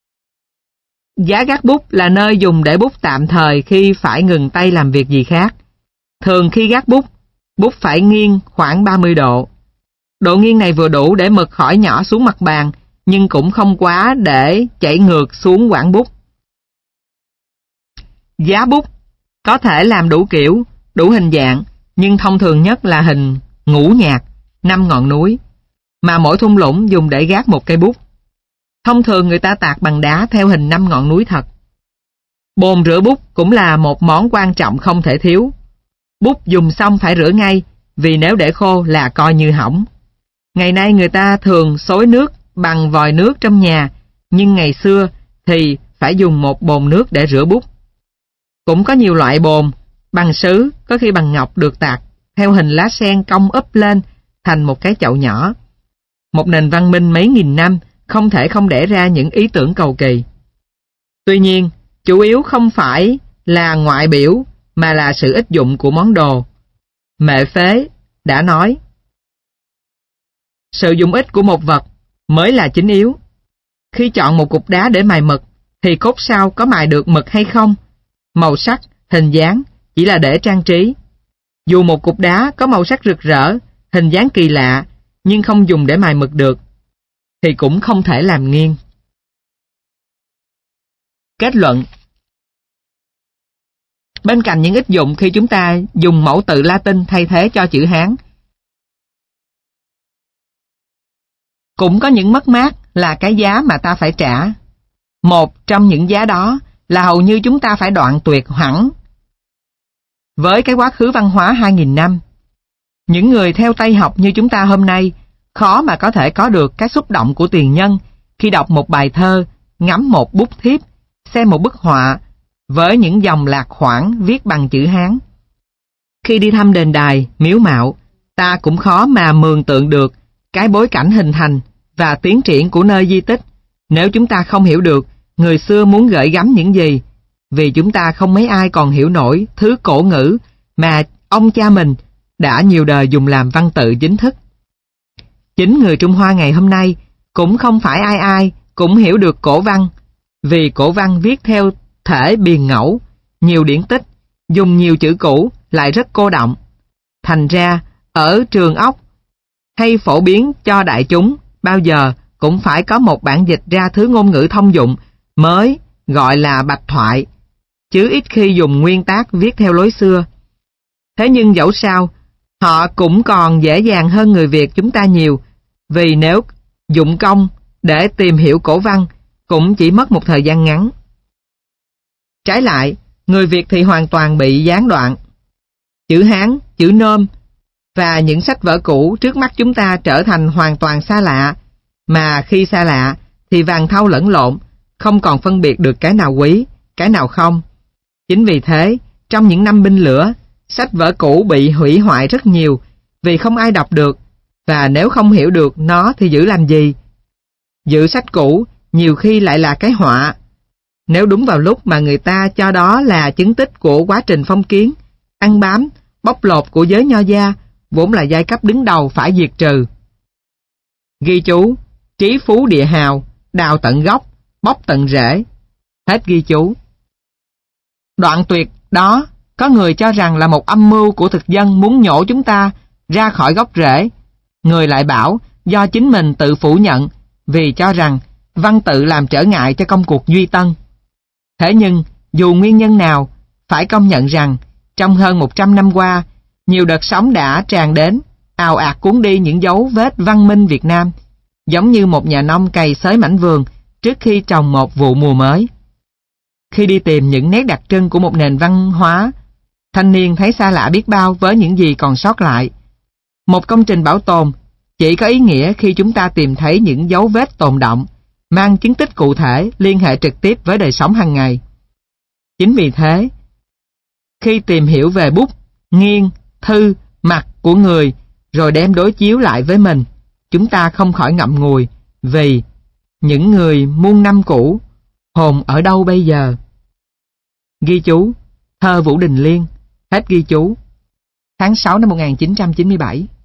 Giá gác bút là nơi dùng để bút tạm thời khi phải ngừng tay làm việc gì khác. Thường khi gác bút, bút phải nghiêng khoảng ba mươi độ. Độ nghiêng này vừa đủ để mực khỏi nhỏ xuống mặt bàn, nhưng cũng không quá để chảy ngược xuống quãng bút. Giá bút có thể làm đủ kiểu, đủ hình dạng, nhưng thông thường nhất là hình ngũ nhạc, năm ngọn núi, mà mỗi thung lũng dùng để gác một cây bút. Thông thường người ta tạc bằng đá theo hình năm ngọn núi thật. Bồn rửa bút cũng là một món quan trọng không thể thiếu. Bút dùng xong phải rửa ngay, vì nếu để khô là coi như hỏng. Ngày nay người ta thường xối nước bằng vòi nước trong nhà, nhưng ngày xưa thì phải dùng một bồn nước để rửa bút. Cũng có nhiều loại bồn, bằng sứ, có khi bằng ngọc được tạc theo hình lá sen cong úp lên thành một cái chậu nhỏ. Một nền văn minh mấy nghìn năm không thể không đẻ ra những ý tưởng cầu kỳ. Tuy nhiên, chủ yếu không phải là ngoại biểu mà là sự ích dụng của món đồ. Mệ Phế đã nói, sự dụng ích của một vật mới là chính yếu. Khi chọn một cục đá để mài mực thì cốt sao có mài được mực hay không? Màu sắc, hình dáng chỉ là để trang trí. Dù một cục đá có màu sắc rực rỡ, hình dáng kỳ lạ, nhưng không dùng để mài mực được, thì cũng không thể làm nghiêng. Kết luận: bên cạnh những ích dụng khi chúng ta dùng mẫu tự Latin thay thế cho chữ Hán, cũng có những mất mát là cái giá mà ta phải trả. Một trong những giá đó là hầu như chúng ta phải đoạn tuyệt hẳn với cái quá khứ văn hóa hai nghìn năm. Những người theo Tây học như chúng ta hôm nay khó mà có thể có được cái xúc động của tiền nhân khi đọc một bài thơ, ngắm một bút thiếp, xem một bức họa với những dòng lạc khoản viết bằng chữ Hán. Khi đi thăm đền đài, miếu mạo, ta cũng khó mà mường tượng được cái bối cảnh hình thành và tiến triển của nơi di tích nếu chúng ta không hiểu được người xưa muốn gửi gắm những gì, vì chúng ta không mấy ai còn hiểu nổi thứ cổ ngữ mà ông cha mình đã nhiều đời dùng làm văn tự chính thức. Chính người Trung Hoa ngày hôm nay cũng không phải ai ai cũng hiểu được cổ văn, vì cổ văn viết theo thể biền ngẫu, nhiều điển tích, dùng nhiều chữ cũ lại rất cô đọng. Thành ra, ở trường óc hay phổ biến cho đại chúng, bao giờ cũng phải có một bản dịch ra thứ ngôn ngữ thông dụng mới gọi là bạch thoại, chứ ít khi dùng nguyên tác viết theo lối xưa. Thế nhưng dẫu sao, họ cũng còn dễ dàng hơn người Việt chúng ta nhiều, vì nếu dụng công để tìm hiểu cổ văn cũng chỉ mất một thời gian ngắn. Trái lại, người Việt thì hoàn toàn bị gián đoạn. Chữ Hán, chữ Nôm và những sách vở cũ trước mắt chúng ta trở thành hoàn toàn xa lạ, mà khi xa lạ thì vàng thau lẫn lộn, không còn phân biệt được cái nào quý, cái nào không. Chính vì thế, trong những năm binh lửa, sách vở cũ bị hủy hoại rất nhiều vì không ai đọc được, và nếu không hiểu được nó thì giữ làm gì? Giữ sách cũ nhiều khi lại là cái họa. Nếu đúng vào lúc mà người ta cho đó là chứng tích của quá trình phong kiến, ăn bám, bóc lột của giới nho gia, vốn là giai cấp đứng đầu phải diệt trừ. Ghi chú: trí phú địa hào, đào tận gốc, bóc tận rễ. Hết ghi chú. Đoạn tuyệt đó có người cho rằng là một âm mưu của thực dân muốn nhổ chúng ta ra khỏi gốc rễ. Người lại bảo do chính mình tự phủ nhận, vì cho rằng văn tự làm trở ngại cho công cuộc duy tân. Thế nhưng, dù nguyên nhân nào, phải công nhận rằng trong hơn một trăm năm qua, nhiều đợt sóng đã tràn đến, ào ạt cuốn đi những dấu vết văn minh Việt Nam, giống như một nhà nông cày xới mảnh vườn trước khi trồng một vụ mùa mới. Khi đi tìm những nét đặc trưng của một nền văn hóa, thanh niên thấy xa lạ biết bao với những gì còn sót lại. Một công trình bảo tồn chỉ có ý nghĩa khi chúng ta tìm thấy những dấu vết tồn động, mang chứng tích cụ thể liên hệ trực tiếp với đời sống hàng ngày. Chính vì thế, khi tìm hiểu về bút, nghiêng, thư, mặt của người, rồi đem đối chiếu lại với mình, chúng ta không khỏi ngậm ngùi, vì những người muôn năm cũ, hồn ở đâu bây giờ? Ghi chú: thơ Vũ Đình Liên. Hết ghi chú. Tháng sáu năm một nghìn chín trăm chín mươi bảy.